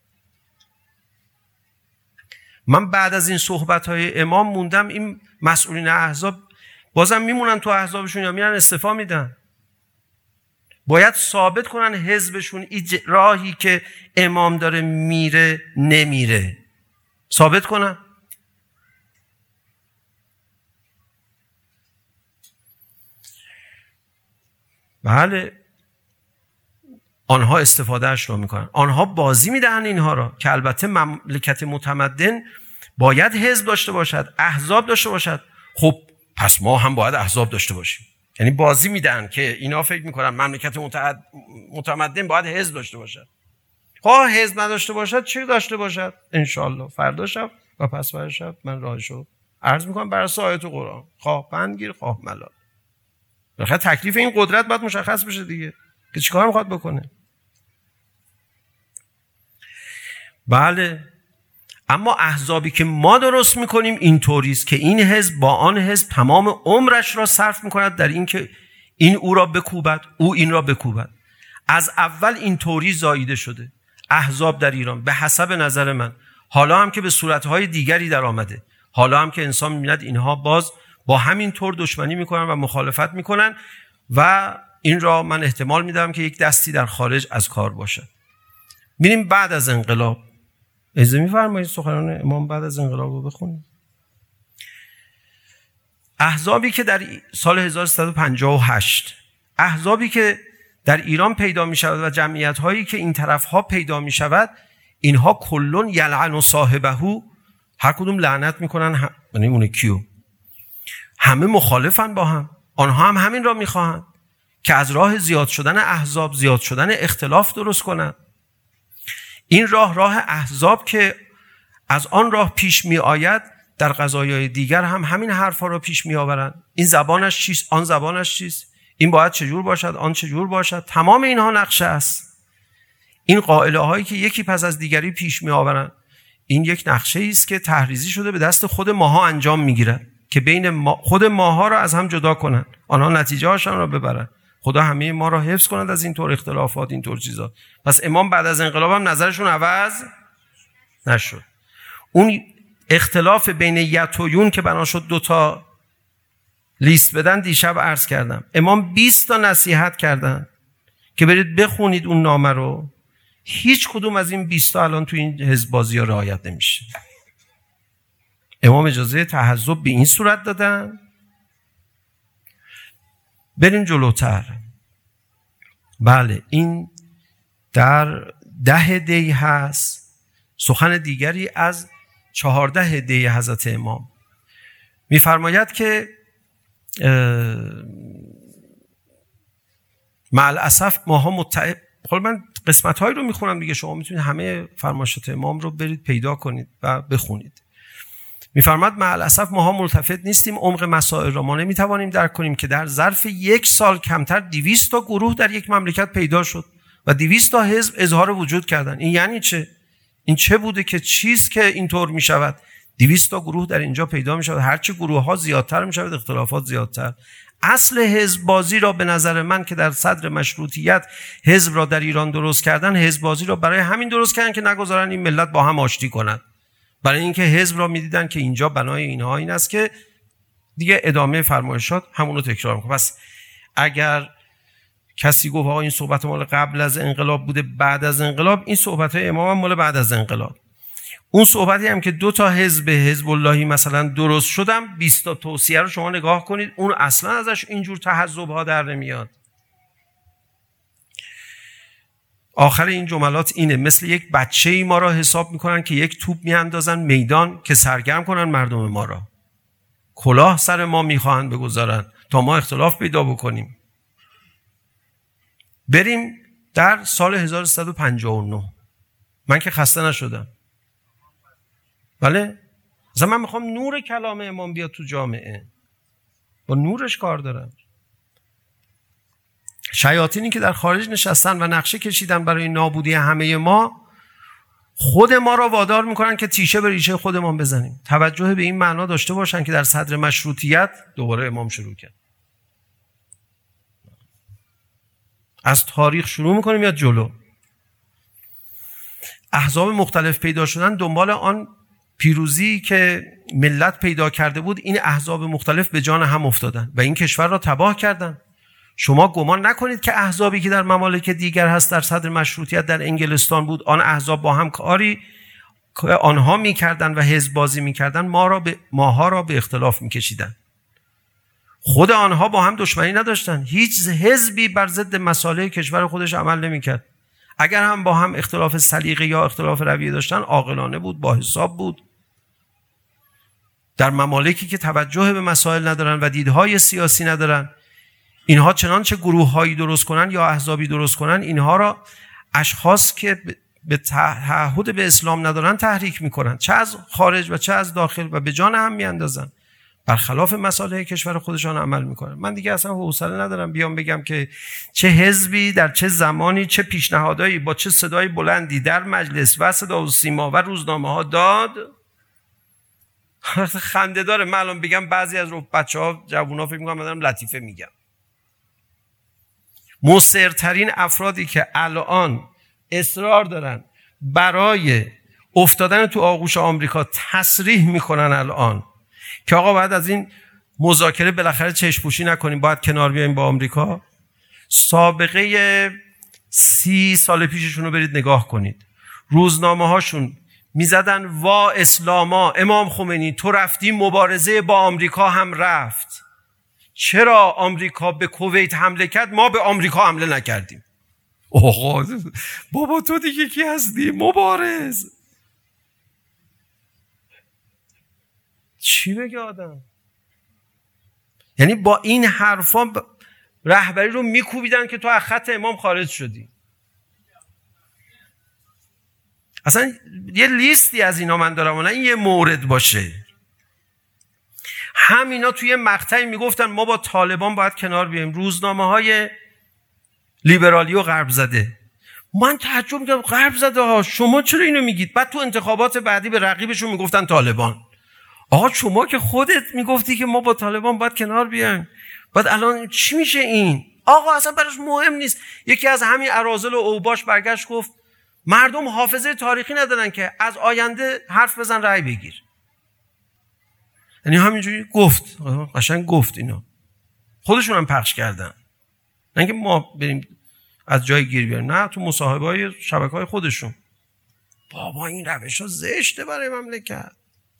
من بعد از این صحبت‌های امام موندم این مسئولین احزاب بازم میمونن تو احزابشون یا میرن استعفا میدن. باید ثابت کنن حزبشون این راهی که امام داره میره نمیره. ثابت کنن. بله آنها استفاده اش رو میکنن. آنها بازی میدهن اینها را که البته مملکت متمدن باید حزب داشته باشد، احزاب داشته باشد. خب پس ما هم باید احزاب داشته باشیم. یعنی بازی میدن که اینا فکر میکنن مملکت متعد... متمدن باید حزب داشته باشد. خب حزب نداشته باشد چی داشته باشد؟ انشالله فردا شب و پس فردا شب من راهشو عرض میکنم بر اساس آیات قرآن، خواه پندگیر خواه ملال. بخاطر تکلیف این قدرت باید مشخص بشه دیگه که چیکار میخواد بکنه. بله اما احزابی که ما درست میکنیم این طوریست که این حزب با آن حزب تمام عمرش را صرف میکند در این که این او را بکوبد، او این را بکوبد. از اول این طوری زاییده شده احزاب در ایران به حسب نظر من. حالا هم که به صورتهای دیگری در آمده، حالا هم که انسان میبیند اینها باز با همین طور دشمنی میکنن و مخالفت میکنن و این را من احتمال میدم که یک دستی در خارج از کار باشه. میریم بعد از انقلاب. اجازه میفرمایید سخنان امام بعد از انقلاب رو بخونیم. احزابی که در سال هزار و سیصد و پنجاه و هشت احزابی که در ایران پیدا می شود و جمعیت هایی که این طرف ها پیدا می شود، اینها کلون یلعن و صاحبهو، هر کدوم لعنت میکنن. یعنی اون کیو؟ همه مخالفن با هم. آنها هم همین را میخواهند که از راه زیاد شدن احزاب، زیاد شدن اختلاف درست کنند. این راه راه احزاب که از آن راه پیش می آید، در قضایای دیگر هم همین حرفا را پیش می آورند. این زبانش چیست؟ آن زبانش چیست؟ این باید چجور باشد؟ آن چجور باشد؟ تمام اینها نقشه است. این قائله هایی که یکی پس از دیگری پیش می آورند، این یک نقشه است که تحریزی شده به دست خود ماها انجام می گیرد که بین ما خود ماها را از هم جدا کنند، آنها نتیجه هاشان را ببرند. خدا همه ما را حفظ کند از این طور اختلافات، این طور چیزا. پس امام بعد از انقلاب هم نظرشون عوض نشد. اون اختلاف بین یت و یون که بنا شد دوتا لیست بدن، دیشب عرض کردم امام بیست تا نصیحت کردن که برید بخونید اون نامه رو. هیچ کدوم از این بیست تا الان تو این حزب بازی ها رعایت نمیشه. امام اجازه تحزب به این صورت دادن. بریم جلوتر. بله این در ده دی هست. سخن دیگری از چهارده دی حضرت امام میفرماید که مع الاسف ماها متعب. خب من قسمت هایی رو میخونم دیگه، شما میتونید همه فرمایشات امام رو برید پیدا کنید و بخونید. میفرماد مع الاسف ماها ملتفت نیستیم عمق مسائل را. ما نمیتوانیم درک کنیم که در ظرف یک سال کمتر دویست تا گروه در یک مملکت پیدا شد و دویست تا حزب اظهار وجود کردن. این یعنی چه؟ این چه بوده که چیز که اینطور می شود؟ دویست تا گروه در اینجا پیدا می شود. هرچه گروه ها زیادتر می شود اختلافات زیادتر. اصل حزب بازی را به نظر من که در صدر مشروطیت حزب را در ایران درست کردن، حزب بازی را برای همین درست کردن که نگذارن این ملت با هم آشتی کنند. برای اینکه حزب را میدیدن که اینجا بنای اینها این است که دیگه ادامه فرمایشات همون رو تکرار میکنه. پس اگر کسی گفت آقا این صحبت مال قبل از انقلاب بوده بعد از انقلاب، این صحبت های امام هم مال بعد از انقلاب. اون صحبتی هم که دو تا حزب حزب اللهی مثلا درست شدم، بیست تا توصیه رو شما نگاه کنید، اون اصلا ازش اینجور تحزب ها در نمیاد. آخر این جملات اینه، مثل یک بچه‌ای ما را حساب میکنن که یک توپ میاندازن میدان که سرگرم کنن مردم ما را، کلاه سر ما میخواهند بگذارن تا ما اختلاف پیدا بکنیم. بریم در سال هزار و سیصد و پنجاه و نه. من که خسته نشدم. بله؟ مثلا من میخوام نور کلام امام بیاد تو جامعه. با نورش کار دارم. شیاطینی که در خارج نشستن و نقشه کشیدن برای نابودی همه ما، خود ما را وادار میکنن که تیشه به ریشه خودمان بزنیم. توجه به این معنا داشته باشن که در صدر مشروطیت دوباره امام شروع کرد. از تاریخ شروع میکنیم یا جلو. احزاب مختلف پیدا شدن دنبال آن پیروزی که ملت پیدا کرده بود، این احزاب مختلف به جان هم افتادن و این کشور را تباه کردن. شما گمان نکنید که احزابی که در ممالک دیگر هست در صدر مشروطیت در انگلستان بود، آن احزاب با هم کاری آنها میکردن و حزب بازی میکردن، ما را به ماها را به اختلاف میکشیدن. خود آنها با هم دشمنی نداشتن. هیچ حزبی بر ضد مصالح کشور خودش عمل نمیکرد. اگر هم با هم اختلاف سلیقه یا اختلاف رویه داشتن، عاقلانه بود، با حساب بود. در ممالکی که توجه به مسائل ندارن و دیدهای سیاسی ندارن، اینها چنانچه گروه‌هایی درست کنن یا احزابی درست کنن، اینها را اشخاص که به تعهد به اسلام ندارن تحریک میکنن، چه از خارج و چه از داخل، و به جان هم میاندازن، برخلاف مصالح کشور خودشان عمل میکنن. من دیگه اصلا حوصله ندارم بیام بگم که چه حزبی در چه زمانی چه پیشنهادایی با چه صدای بلندی در مجلس و صدا و سیما و روزنامه ها داد. خنده داره. من الان بگم بعضی از بچه‌ها جوونا فکر می‌کنن من دارم لطیفه میگم. مصرترین افرادی که الان اصرار دارن برای افتادن تو آغوش آمریکا تصریح میکنن الان که آقا باید از این مذاکره بالاخره چشم پوشی نکنیم، باید کنار بیایم با آمریکا. سابقه سی سال پیششون رو برید نگاه کنید. روزنامه هاشون میزدن وا اسلاما، امام خمینی تو رفتی مبارزه با آمریکا هم رفت. چرا آمریکا به کویت حمله کرد ما به آمریکا حمله نکردیم؟ آقا بابا تو دیگه کی هستی؟ مبارز. چی بگه آدم؟ یعنی با این حرفا رهبری رو میکوبیدن که تو از خط امام خارج شدی. اصلا یه لیستی از اینا من دارم، نه این یه مورد باشه. همینا توی مقطعی میگفتن ما با طالبان باید کنار بیایم. روزنامه های لیبرالی و غرب زده. من تعجب میکنم غرب زده ها شما چرا اینو میگید؟ بعد تو انتخابات بعدی به رقیبشون میگفتن طالبان. آقا شما که خودت میگفتی که ما با طالبان باید کنار بیایم، بعد الان چی میشه این؟ آقا اصلا براش مهم نیست. یکی از همین اراذل و اوباش برگشت گفت مردم حافظه تاریخی ندارن که از آینده حرف بزن رأی بگیر. یعنی همینجوری گفت، قشنگ گفت. اینا خودشون هم پخش کردن، نه اینکه ما بریم از جای گیر بیاریم، نه تو مصاحبه‌های شبکه‌های خودشون. بابا این روش‌ها زشته برای مملکت.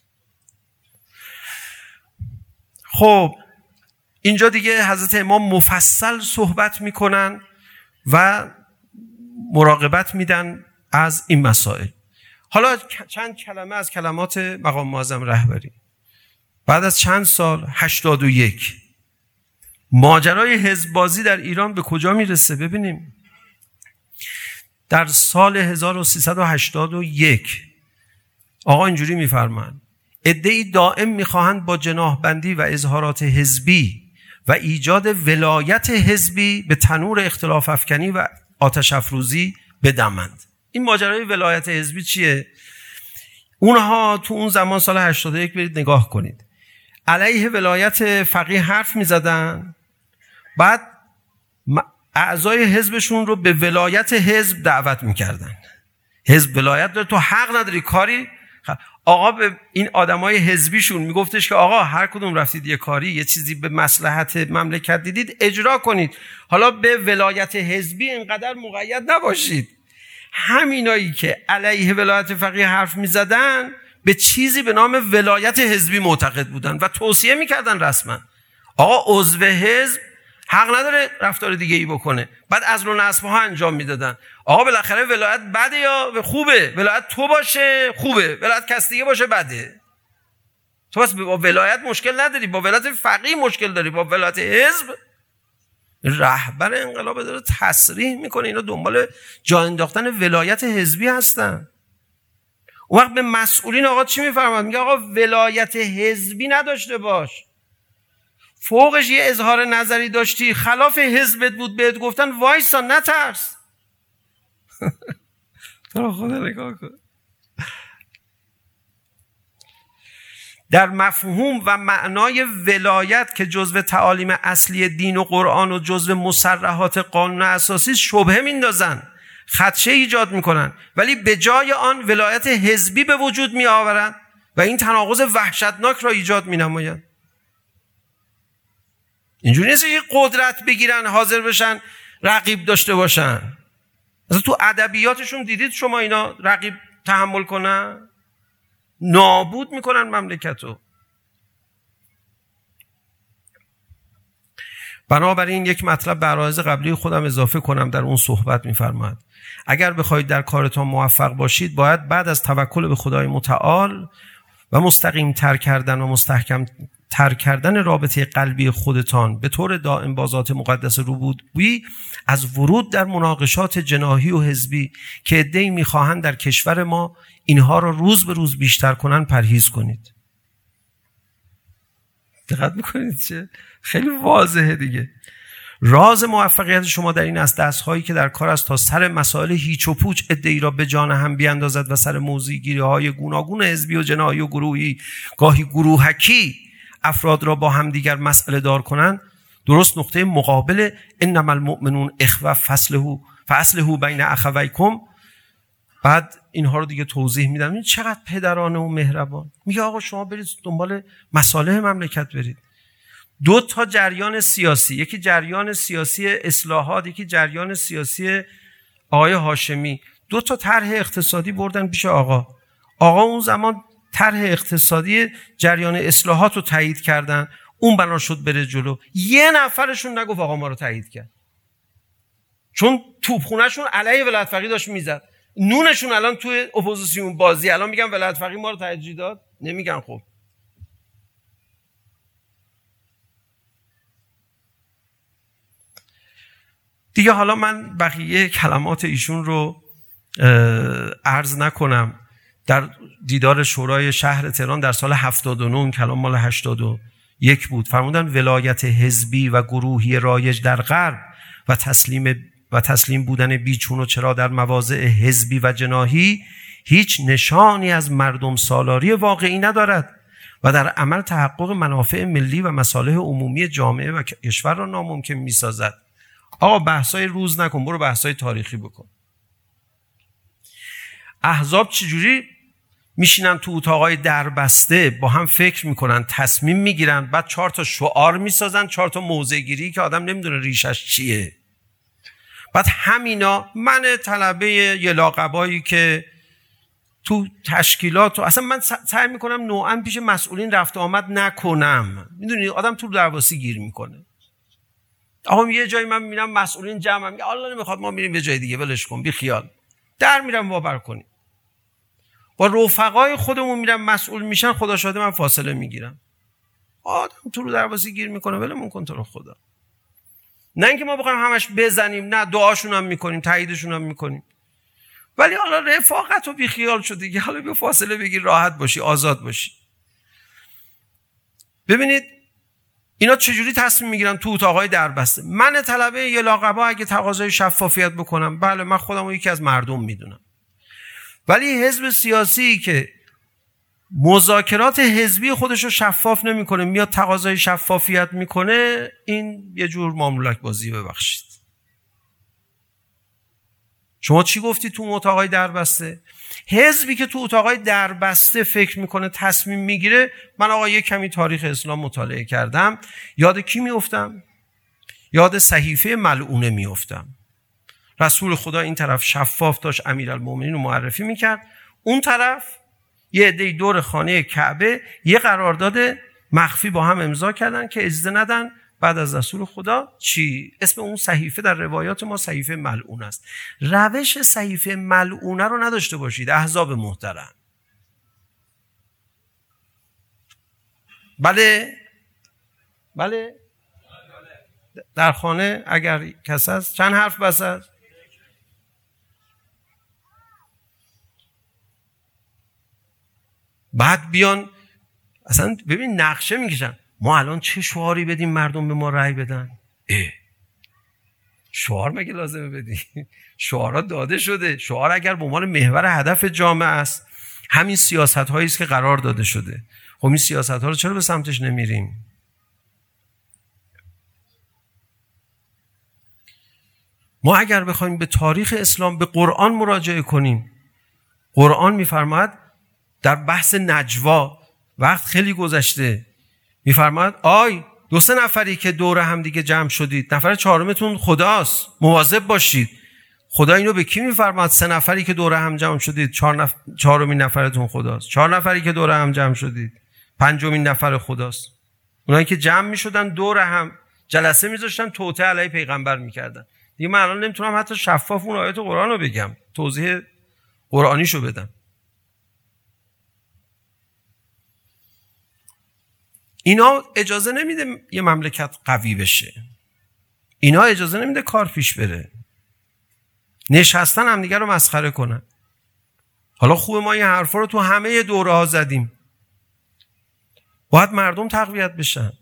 خب اینجا دیگه حضرت امام مفصل صحبت میکنن و مراقبت میدن از این مسائل. حالا چند کلمه از کلمات مقام معظم رهبری. بعد از چند سال، هشتاد و یک، ماجرای حزب بازی در ایران به کجا میرسه؟ ببینیم. در سال هزار و سیصد و هشتاد و یک آقا اینجوری میفرمان: عده‌ای دائم میخواهند با جناحبندی و اظهارات حزبی و ایجاد ولایت حزبی به تنور اختلاف افکنی و آتش افروزی بدمند. این ماجرای ولایت حزبی چیه؟ اونها تو اون زمان سال هشتاد و یک برید نگاه کنید، علیه ولایت فقیه حرف می زدن، بعد اعضای حزبشون رو به ولایت حزب دعوت می کردن. حزب ولایت داره، تو حق نداری کاری. آقا به این آدمای حزبیشون میگفتش که آقا هر کدوم رفتید یه کاری، یه چیزی به مصلحت مملکت دیدید اجرا کنید، حالا به ولایت حزبی اینقدر مقید نباشید. همینایی که علیه ولایت فقیه حرف میزدن به چیزی به نام ولایت حزبی معتقد بودن و توصیه میکردن رسما آقا عضو حزب حق نداره رفتار دیگه ای بکنه. بعد عزل و نصب ها انجام میدادن. آقا بالاخره ولایت بده یا خوبه؟ ولایت تو باشه خوبه، ولایت کس دیگه باشه بده. تو بس با ولایت مشکل نداری، با ولایت فقیه مشکل داری، با ولایت حزب. رهبر انقلاب داره تصریح میکنه اینا دنبال جا انداختن ولایت حزبی هستن. اون وقت به مسئولین آقا چی میفرماد؟ میگه آقا ولایت حزبی نداشته باش، فوقش یه اظهار نظری داشتی خلاف حزبت بود بهت گفتن وایسا نترس. تو رو خدا نگاه کن. در مفهوم و معنای ولایت که جزو تعالیم اصلی دین و قرآن و جزو مصرحات قانون اساسی شبهه میندازن، خدشه ایجاد میکنن، ولی به جای آن ولایت حزبی به وجود می آورند و این تناقض وحشتناک را ایجاد می نمایند. اینجوری نیست که قدرت بگیرن حاضر بشن رقیب داشته باشن. مثلا تو ادبیاتشون دیدید شما اینا رقیب تحمل کنن؟ نابود میکنن مملکتو. بنابراین یک مطلب بر عرض قبلی خودم اضافه کنم. در اون صحبت میفرماید اگر بخواید در کارتان موفق باشید باید بعد از توکل به خدای متعال و مستقیم تر کردن و مستحکم تر کردن رابطه قلبی خودتان به طور دائم با ذات مقدس ربوبی از ورود در مناقشات جناحی و حزبی که عده‌ای می‌خواهند در کشور ما اینها را روز به روز بیشتر کنن پرهیز کنید. دقت می‌کنید چه خیلی واضحه دیگه. راز موفقیت شما در این است دست‌هایی که در کار است تا سر مسائل هیچ و پوچ عده‌ای را به جان هم بیاندازد و سر موضوع‌گیری‌های گوناگون حزبی و جناحی و گروهی، گاهی گروهکی افراد را با هم دیگر مسئله دار کنند، درست نقطه مقابل انما المؤمنون اخوه فاصلحوا فاصلحوا بین اخویکم. بعد اینها رو دیگه توضیح میدم. این چقدر پدرانه و مهربان. میگه آقا شما برید دنبال مصالح مملکت برید. دو تا جریان سیاسی، یکی جریان سیاسی اصلاحات، یکی جریان سیاسی آقای هاشمی، دو تا طرح اقتصادی بردن پیش آقا. آقا اون زمان طرح اقتصادی جریان اصلاحات رو تایید کردن، اون بنا شد بره جلو. یه نفرشون نگفت آقا ما رو تایید کرد، چون توپخونهشون علیه ولایت فقیه داشت میزد. نونشون الان توی اپوزیسیون بازی، الان میگن ولایت فقیه ما رو تایید داد، نمیگن. خب دیگه حالا من بقیه کلمات ایشون رو عرض نکنم. در دیدار شورای شهر تهران در سال هفتاد و نه، کلام مال هشتاد و یک بود، فرمودن ولایت حزبی و گروهی رایج در غرب و تسلیم و تسلیم بودن بیچون و چرا در مواضع حزبی و جناحی هیچ نشانی از مردم سالاری واقعی ندارد و در عمل تحقق منافع ملی و مصالح عمومی جامعه و کشور را ناممکن می‌سازد. آقا بحثای روز نکن، برو بحثای تاریخی بکن. احزاب چجوری میشینن تو اتاقای دربسته با هم فکر میکنن، تصمیم میگیرن، بعد چهار تا شعار میسازن، چهار تا موضع گیری که آدم نمیدونه ریشش چیه. بعد همینا من طلبه یه لاقبایی که تو تشکیلات و اصلا من سعی میکنم نوعا پیش مسئولین رفت آمد نکنم. میدونی آدم تو درواسی گیر میکنه. آقا یه جایی من میبینم مسئولین جمع میگه الله نمیخواد ما میریم یه جای دیگه، ولش کن بی خیال، در میرم وابر کنیم. با رفقای خودمون میرم مسئول میشن، خدا شاده من فاصله میگیرم. آدم تو رو درواسی گیر میکنه، ولمون کن تو رو خدا. نه اینکه ما بخوایم همش بزنیم، نه دعاشون هم میکنیم، تاییدشون هم میکنیم، ولی حالا رفاقت و بی خیال شد دیگه. حالا بیا فاصله بگیر، راحت باشی، آزاد باشی. ببینید اینا چجوری تصمیم میگیرن تو اتاقای دربسته. من طلبه یه لاقبا اگه تقاضای شفافیت بکنم، بله من خودم رو یکی از مردم میدونم، ولی حزب سیاسی که مذاکرات حزبی خودش رو شفاف نمیکنه، میاد تقاضای شفافیت میکنه، این یه جور ماملک بازی. ببخشید شما چی گفتی تو اتاقای دربسته؟ حزبی که تو اتاقای دربسته فکر میکنه تصمیم میگیره. من آقا یک کمی تاریخ اسلام مطالعه کردم، یاد کی میافتم؟ یاد صحیفه ملعونه میافتم. رسول خدا این طرف شفاف داشت امیرالمومنین رو معرفی میکرد، اون طرف یه عده دور خانه کعبه یه قرارداد مخفی با هم امضا کردن که اجازه ندن بعد از رسول خدا چی؟ اسم اون صحیفه در روایات ما صحیفه ملعون است. روش صحیفه ملعونه رو نداشته باشید احزاب محترم. بله بله در خانه اگر کس هست چند حرف بس هست؟ بعد بیان اصلا ببین نقشه میکشن ما الان چه شعاری بدیم مردم به ما رأی بدن؟ اه شعار مگه لازمه بدی؟ شعارات داده شده. شعار اگر به عنوان محور هدف جامعه است، همین سیاست هایی است که قرار داده شده. خب این سیاست ها رو چرا به سمتش نمیریم؟ ما اگر بخوایم به تاریخ اسلام به قرآن مراجعه کنیم، قرآن میفرماید در بحث نجوا، وقت خیلی گذشته، میفرماید آی دو سه نفری که دور هم دیگه جمع شدید، نفر چهارمتون خداست، مواظب باشید. خدا اینو به کی میفرماید؟ سه نفری که دور هم جمع شدید، چهار نف... چهارمین نفرتون خداست. چهار نفری که دور هم جمع شدید، پنجمین نفر خداست. اونایی که جمع میشدن دور هم جلسه میذاشتن، توطئه علیه پیغمبر میکردن. دیگه من الان نمیتونم حتی شفاف اون آیات قرآن رو بگم، توضیح قرآنیشو بدم. اینا اجازه نمیده یه مملکت قوی بشه. اینا اجازه نمیده کار پیش بره. نشستن هم دیگه رو مسخره کنن. حالا خوب ما این حرفا رو تو همه دوره ها زدیم. باید مردم تقویت بشن.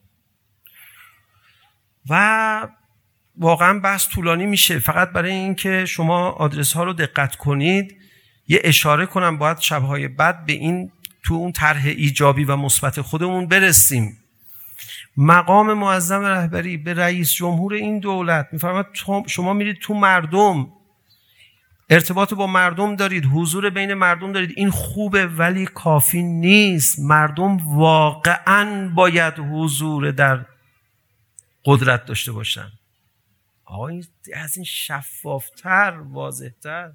و واقعا بحث طولانی میشه. فقط برای این که شما آدرس ها رو دقت کنید، یه اشاره کنم باید شبهای بعد به این تو اون طرح ایجابی و مثبت خودمون برسیم. مقام معظم رهبری به رئیس جمهور این دولت میفرماید شما میرید تو مردم، ارتباط با مردم دارید، حضور بین مردم دارید. این خوبه ولی کافی نیست. مردم واقعاً باید حضور در قدرت داشته باشن. آقا این از این شفافتر، واضحتر.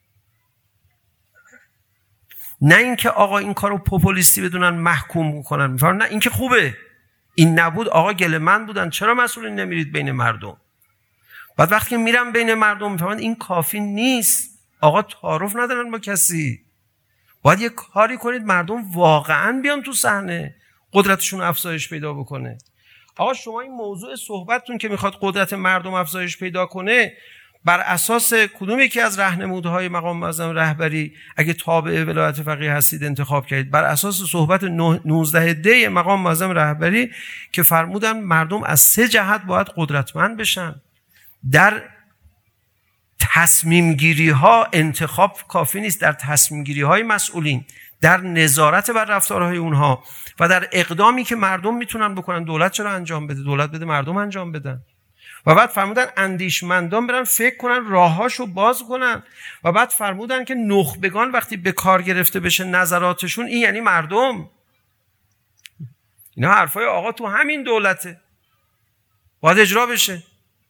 نه اینکه آقا این کارو پوپولیستی بدونن محکوم کنن، میفرماید نه این که خوبه، این نبود آقا گله من بودن، چرا مسئولین نمیرید بین مردم؟ بعد وقتی میرم بین مردم میفهمن این کافی نیست، آقا تعارف ندارن با کسی، باید یه کاری کنید مردم واقعا بیان تو صحنه، قدرتشون افزایش پیدا بکنه. آقا شما این موضوع صحبتتون که میخواد قدرت مردم افزایش پیدا کنه، بر اساس کدوم یکی از راهنمودهای مقام معظم رهبری اگه تابع ولایت فقیه هستید انتخاب کردید؟ بر اساس صحبت نوزده دی مقام معظم رهبری که فرمودن مردم از سه جهت باید قدرتمند بشن. در تصمیم گیری ها انتخاب کافی نیست، در تصمیم گیری های مسئولین، در نظارت بر رفتارهای اونها و در اقدامی که مردم میتونن بکنن. دولت چرا انجام بده؟ دولت بده مردم انجام بدن. و بعد فرمودن اندیشمندان برن فکر کنن، راهاشو باز کنن. و بعد فرمودن که نخبگان وقتی به کار گرفته بشه نظراتشون، این یعنی مردم. اینا حرفای آقا تو همین دولته، باید اجرا بشه.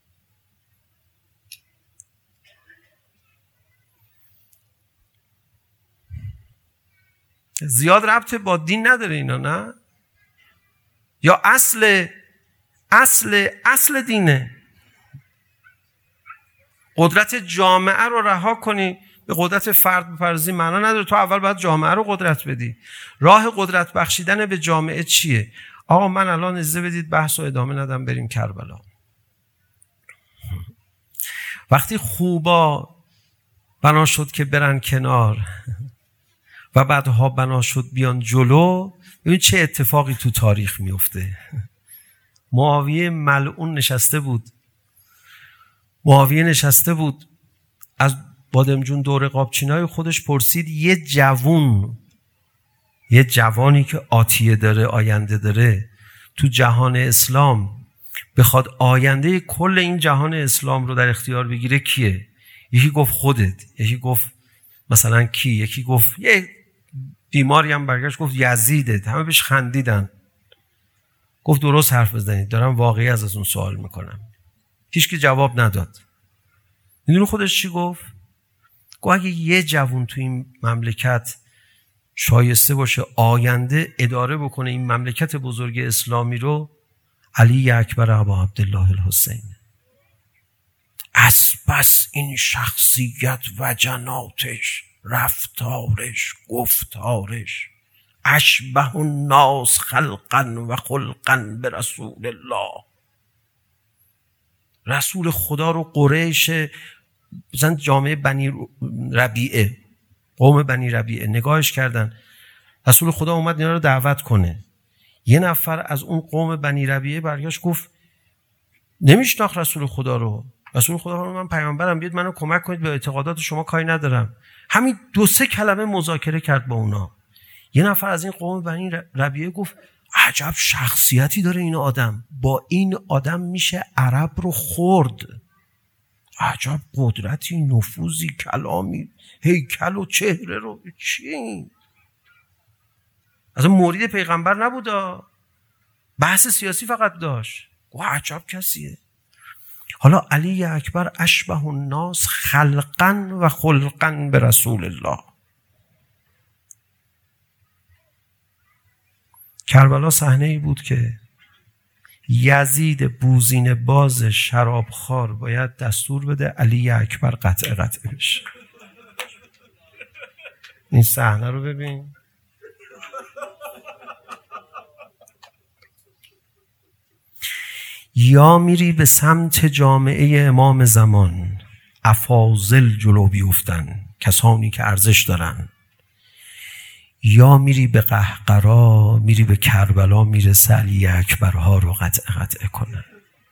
زیاد ربط با دین نداره اینا، نه؟ یا اصل اصل اصل دینه. قدرت جامعه رو رها کنی، به قدرت فرد بپردازی معنا نداره. تو اول باید جامعه رو قدرت بدی. راه قدرت بخشیدن به جامعه چیه؟ آقا من الان اجازه بدید بحث رو ادامه ندم، بریم کربلا. وقتی خوبا بنا شد که برن کنار و بعدها بنا شد بیان جلو، ببین چه اتفاقی تو تاریخ میفته. معاویه ملعون نشسته بود. معاویه نشسته بود از بادمجون دور قابچینای خودش پرسید یه جوون، یه جوانی که آتیه داره، آینده داره تو جهان اسلام، بخواد آینده کل این جهان اسلام رو در اختیار بگیره کیه؟ یکی گفت خودت، یکی گفت مثلا کی، یکی گفت یه بیماری هم برگشت گفت یزیده. همه بهش خندیدن. گفت درست حرف بزنید، دارم واقعی از از اون سوال میکنم. هیچ کی جواب نداد. میدونی خودش چی گفت؟ گفت اگه یه جوون تو این مملکت شایسته باشه آینده اداره بکنه این مملکت بزرگ اسلامی رو، علی اکبر ابا عبدالله الحسین. از بس این شخصیت و جناتش، رفتارش، گفتارش اشبه الناس خلقا و خلقا به رسول الله. رسول خدا رو قریش مثلا جامعه بنی ربیعه، قوم بنی ربیعه نگاهش کردن. رسول خدا اومد اینا رو دعوت کنه. یه نفر از اون قوم بنی ربیعه برگشت گفت نمیشناخت رسول خدا رو. رسول خدا رو من پیامبرم، بیاد منو کمک کنید، به اعتقادات شما کاری ندارم. همین دو سه کلمه مذاکره کرد با اونا. یه نفر از این قوم بنی ربیعه گفت عجب شخصیتی داره این آدم، با این آدم میشه عرب رو خورد. عجب قدرتی، نفوذی، کلامی، هیکل و چهره رو چی؟ اصلا مورد پیغمبر نبودا، بحث سیاسی فقط داشت. گفت عجب کسیه. حالا علی اکبر اشبه الناس خلقا و خلقا به رسول الله. کربلا صحنه ای بود که یزید بوزینه باز شرابخوار باید دستور بده علی اکبر قطع قطع بشه. این صحنه رو ببین. یا میری به سمت جامعه امام زمان، افاضل جلو بیفتن، کسانی که ارزش دارن، یا میری به قهقرا، میری به کربلا، میرسه علی اکبرها رو قطع قطع کنن.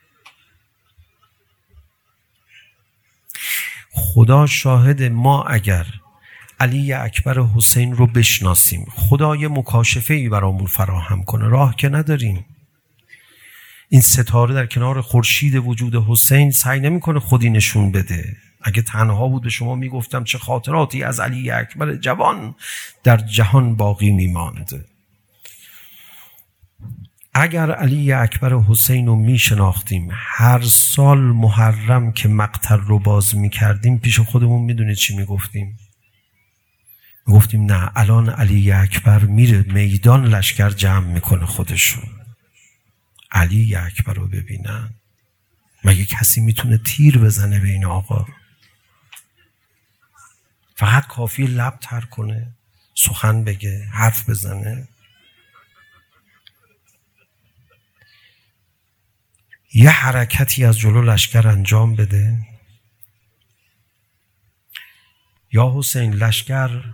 خدا شاهد، ما اگر علی اکبر حسین رو بشناسیم، خدا یه مکاشفه‌ای برامون فراهم کنه، راه که نداریم. این ستاره در کنار خورشید وجود حسین سعی نمی‌کنه خودی نشون بده. اگه تنها بود به شما میگفتم چه خاطراتی از علی اکبر جوان در جهان باقی میماند. اگر علی اکبر حسین رو میشناختیم، هر سال محرم که مقتل رو باز میکردیم پیش خودمون میدونید چی میگفتیم؟ میگفتیم نه، الان علی اکبر میره میدان لشکر جمع میکنه خودشون. علی اکبر رو ببینن، مگه کسی میتونه تیر بزنه به این آقا؟ فقط کافی لب تر کنه، سخن بگه، حرف بزنه. یه حرکتی از جلو لشکر انجام بده. یا حسین لشکر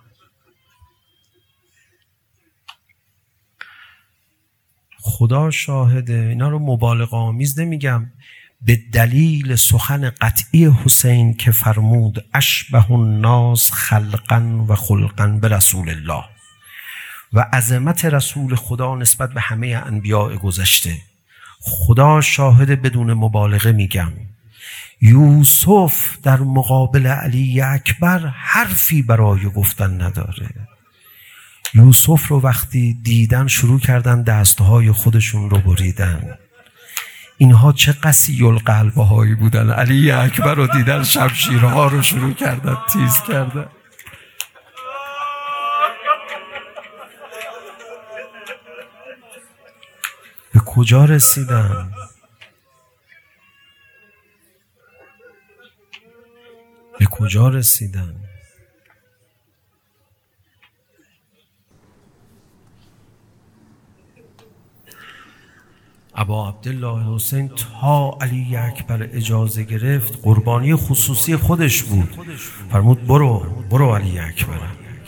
خدا شاهده، اینا رو مبالغه آمیز نمیگم، به دلیل سخن قطعی حسین که فرمود اشبه الناس خلقا و خلقا به رسول الله و عظمت رسول خدا نسبت به همه انبیاء گذشته، خدا شاهد بدون مبالغه میگم، یوسف در مقابل علی اکبر حرفی برای گفتن نداره. یوسف رو وقتی دیدن شروع کردن دستهای خودشون رو بریدن. اینها چه قسی القلبه هایی بودن. علی اکبر رو دیدن شمشیرها رو شروع کردن تیز کردن. به کجا رسیدن؟ به کجا رسیدن؟ ابا عبدالله حسین تا علی اکبر اجازه گرفت، قربانی خصوصی خودش بود، فرمود برو برو علی اکبر.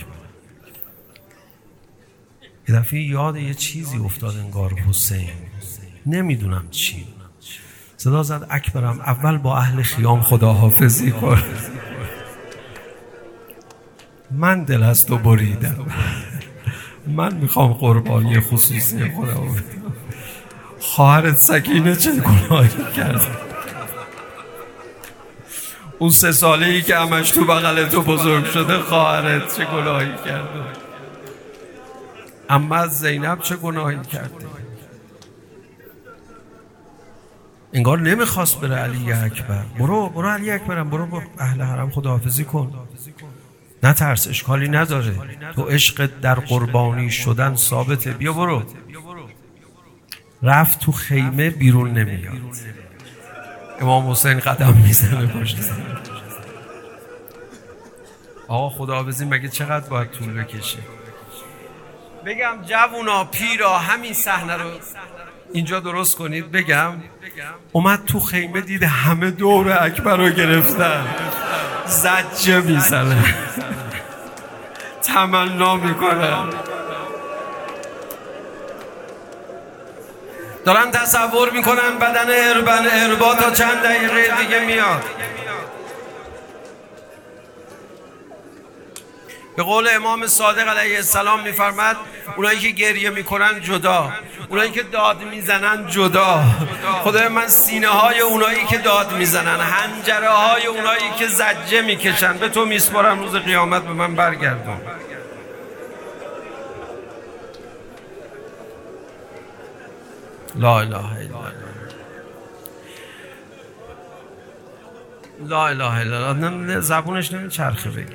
یه دفعه یاد یه چیزی افتاد انگار حسین، نمیدونم چی، صدا زد اکبرم اول با اهل خیام خداحافظی کن. من دل از تو بریدم، من میخوام قربانی خصوصی خودم بدم. خواهرت سکینه چه گناهی کرده؟ اون سه ساله ای که همش تو بغل تو بزرگ شده، خواهرت چه گناهی کرده؟ اما زینب چه گناهی کرده؟ انگار نمیخواست بره علی اکبر. برو برو علی اکبرم، برو با اهل حرم خداحافظی کن، نترس، اشکالی نداره، تو عشق در قربانی شدن ثابته، بیا برو. رفت تو خیمه، بیرون نمیاد. امام حسین قدم میزنه پشت سر. آقا خداحافظی مگه چقدر باید طول بکشه؟ بگم جوونا پیرا همین صحنه رو اینجا درست کنید. بگم اومد تو خیمه، دید همه دور اکبر رو گرفتن، زجه میزنه، تمنا میکنن، دارن تصور میکنن بدن اربن اربا تا چند دقیقه دیگه میاد. به قول امام صادق علیه السلام میفرماد اونایی که گریه میکنن جدا، اونایی که داد میزنن جدا. خدای من سینه های اونایی که داد میزنن، حنجره های اونایی که زجه میکشن به تو میسپارم، روز قیامت به من برگردون. لا اله الا الله، لا اله الا الله. زبونش نمیچرخه بگه.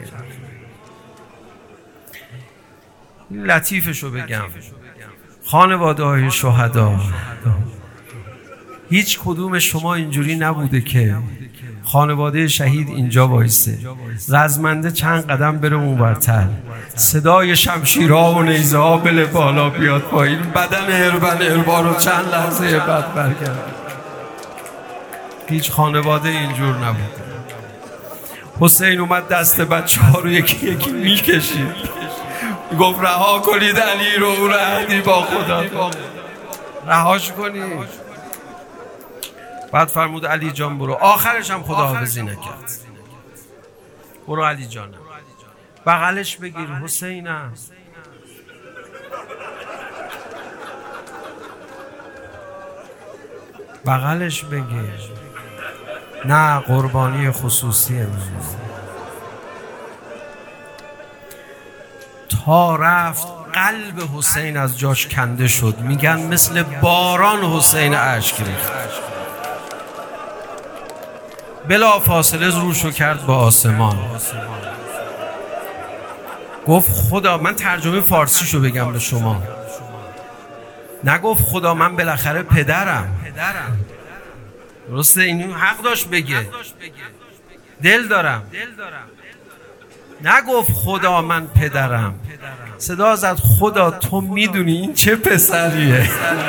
لطیفشو بگم، خانواده های شهدا هیچ کدوم شما اینجوری نبوده که خانواده شهید اینجا وایسه، رزمنده چند قدم بره اونورتر، صدای شمشیرها و نیزه ها بله بالا بیاد پایین، بدن اربن اربا رو چند لحظه بعد برگرد. هیچ خانواده اینجور نبوده. حسین اومد دست بچه ها رو یکی یکی میکشید، گفت رها کنید علی رو، اون عهدی با خدا، رهاش کنید. بعد فرمود علی جان برو. آخرش هم خداحافظی نکرد. برو علی جانم، بغلش بگیر حسینم. بغلش بگیر. نه، قربانی خصوصی من. تا رفت قلب حسین از جاش کنده شد، میگن مثل باران حسین اشک ریخت. بلا فاصله روشو کرد با آسمان. گفت خدا، من ترجمه فارسیشو بگم به شما، نگفت خدا من بالاخره پدرم. درسته، این حق داشت بگه دل دارم. نگفت خدا من پدرم، صدا زد خدا تو میدونی این چه پسریه.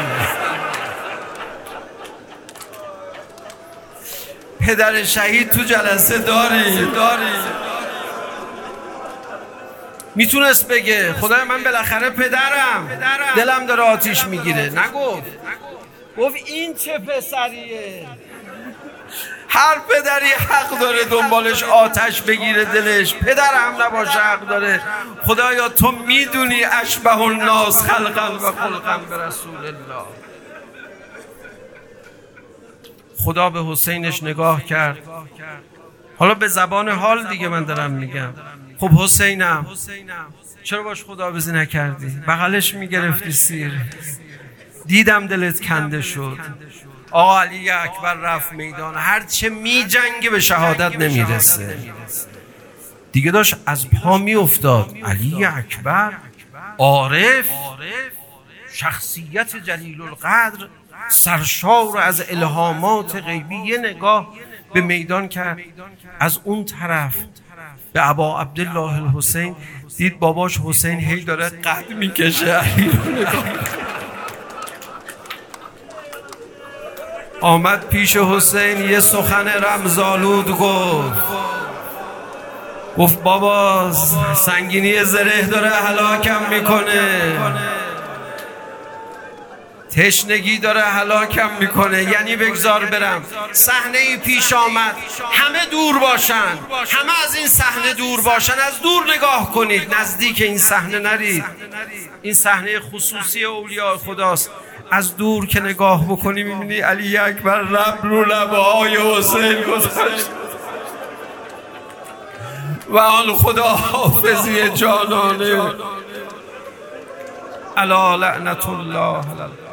پدر شهید تو جلسه داری داری میتونست بگه خدای من بالاخره پدرم، دلم داره آتیش میگیره. نگفت، گفت این چه پسریه. هر پدری حق داره دنبالش آتش بگیره دلش، پدر هم نباشه حق داره. خدایا تو میدونی اشبه الناس خلقا و خلقا به رسول الله. خدا به حسینش نگاه کرد. حالا به زبان حال دیگه من دارم میگم. خب حسینم چرا باش خداحافظی نکردی؟ بغلش میگرفتی سیر. دیدم دلت کنده شد. آقا علی اکبر رفت میدان، هرچه می جنگه به شهادت نمیرسه دیگه، داشت از پا می افتاد. علی اکبر عارف، شخصیت جلیل القدر، سرشار از الهامات غیبی، یه نگاه به میدان کرد. از اون طرف به ابا عبدالله الحسین دید باباش حسین هی داره قد میکشه. علی رو نگاه آمد پیش حسین، یه سخن رمزآلود گفت. گفت بابا سنگینی زره داره هلاکم میکنه. تشنگی داره هلاکم میکنه، یعنی بگذار برم. صحنه ای پیش آمد، همه دور باشن، همه از این صحنه دور باشن، از دور نگاه کنید، نزدیک این صحنه نرید. این صحنه خصوصی اولیاء خداست. از دور که نگاه بکنی میبینی علی اکبر رب رو لبهای حسین گذاشت و آن خدا حافظی جانانه. الا لعنت الله.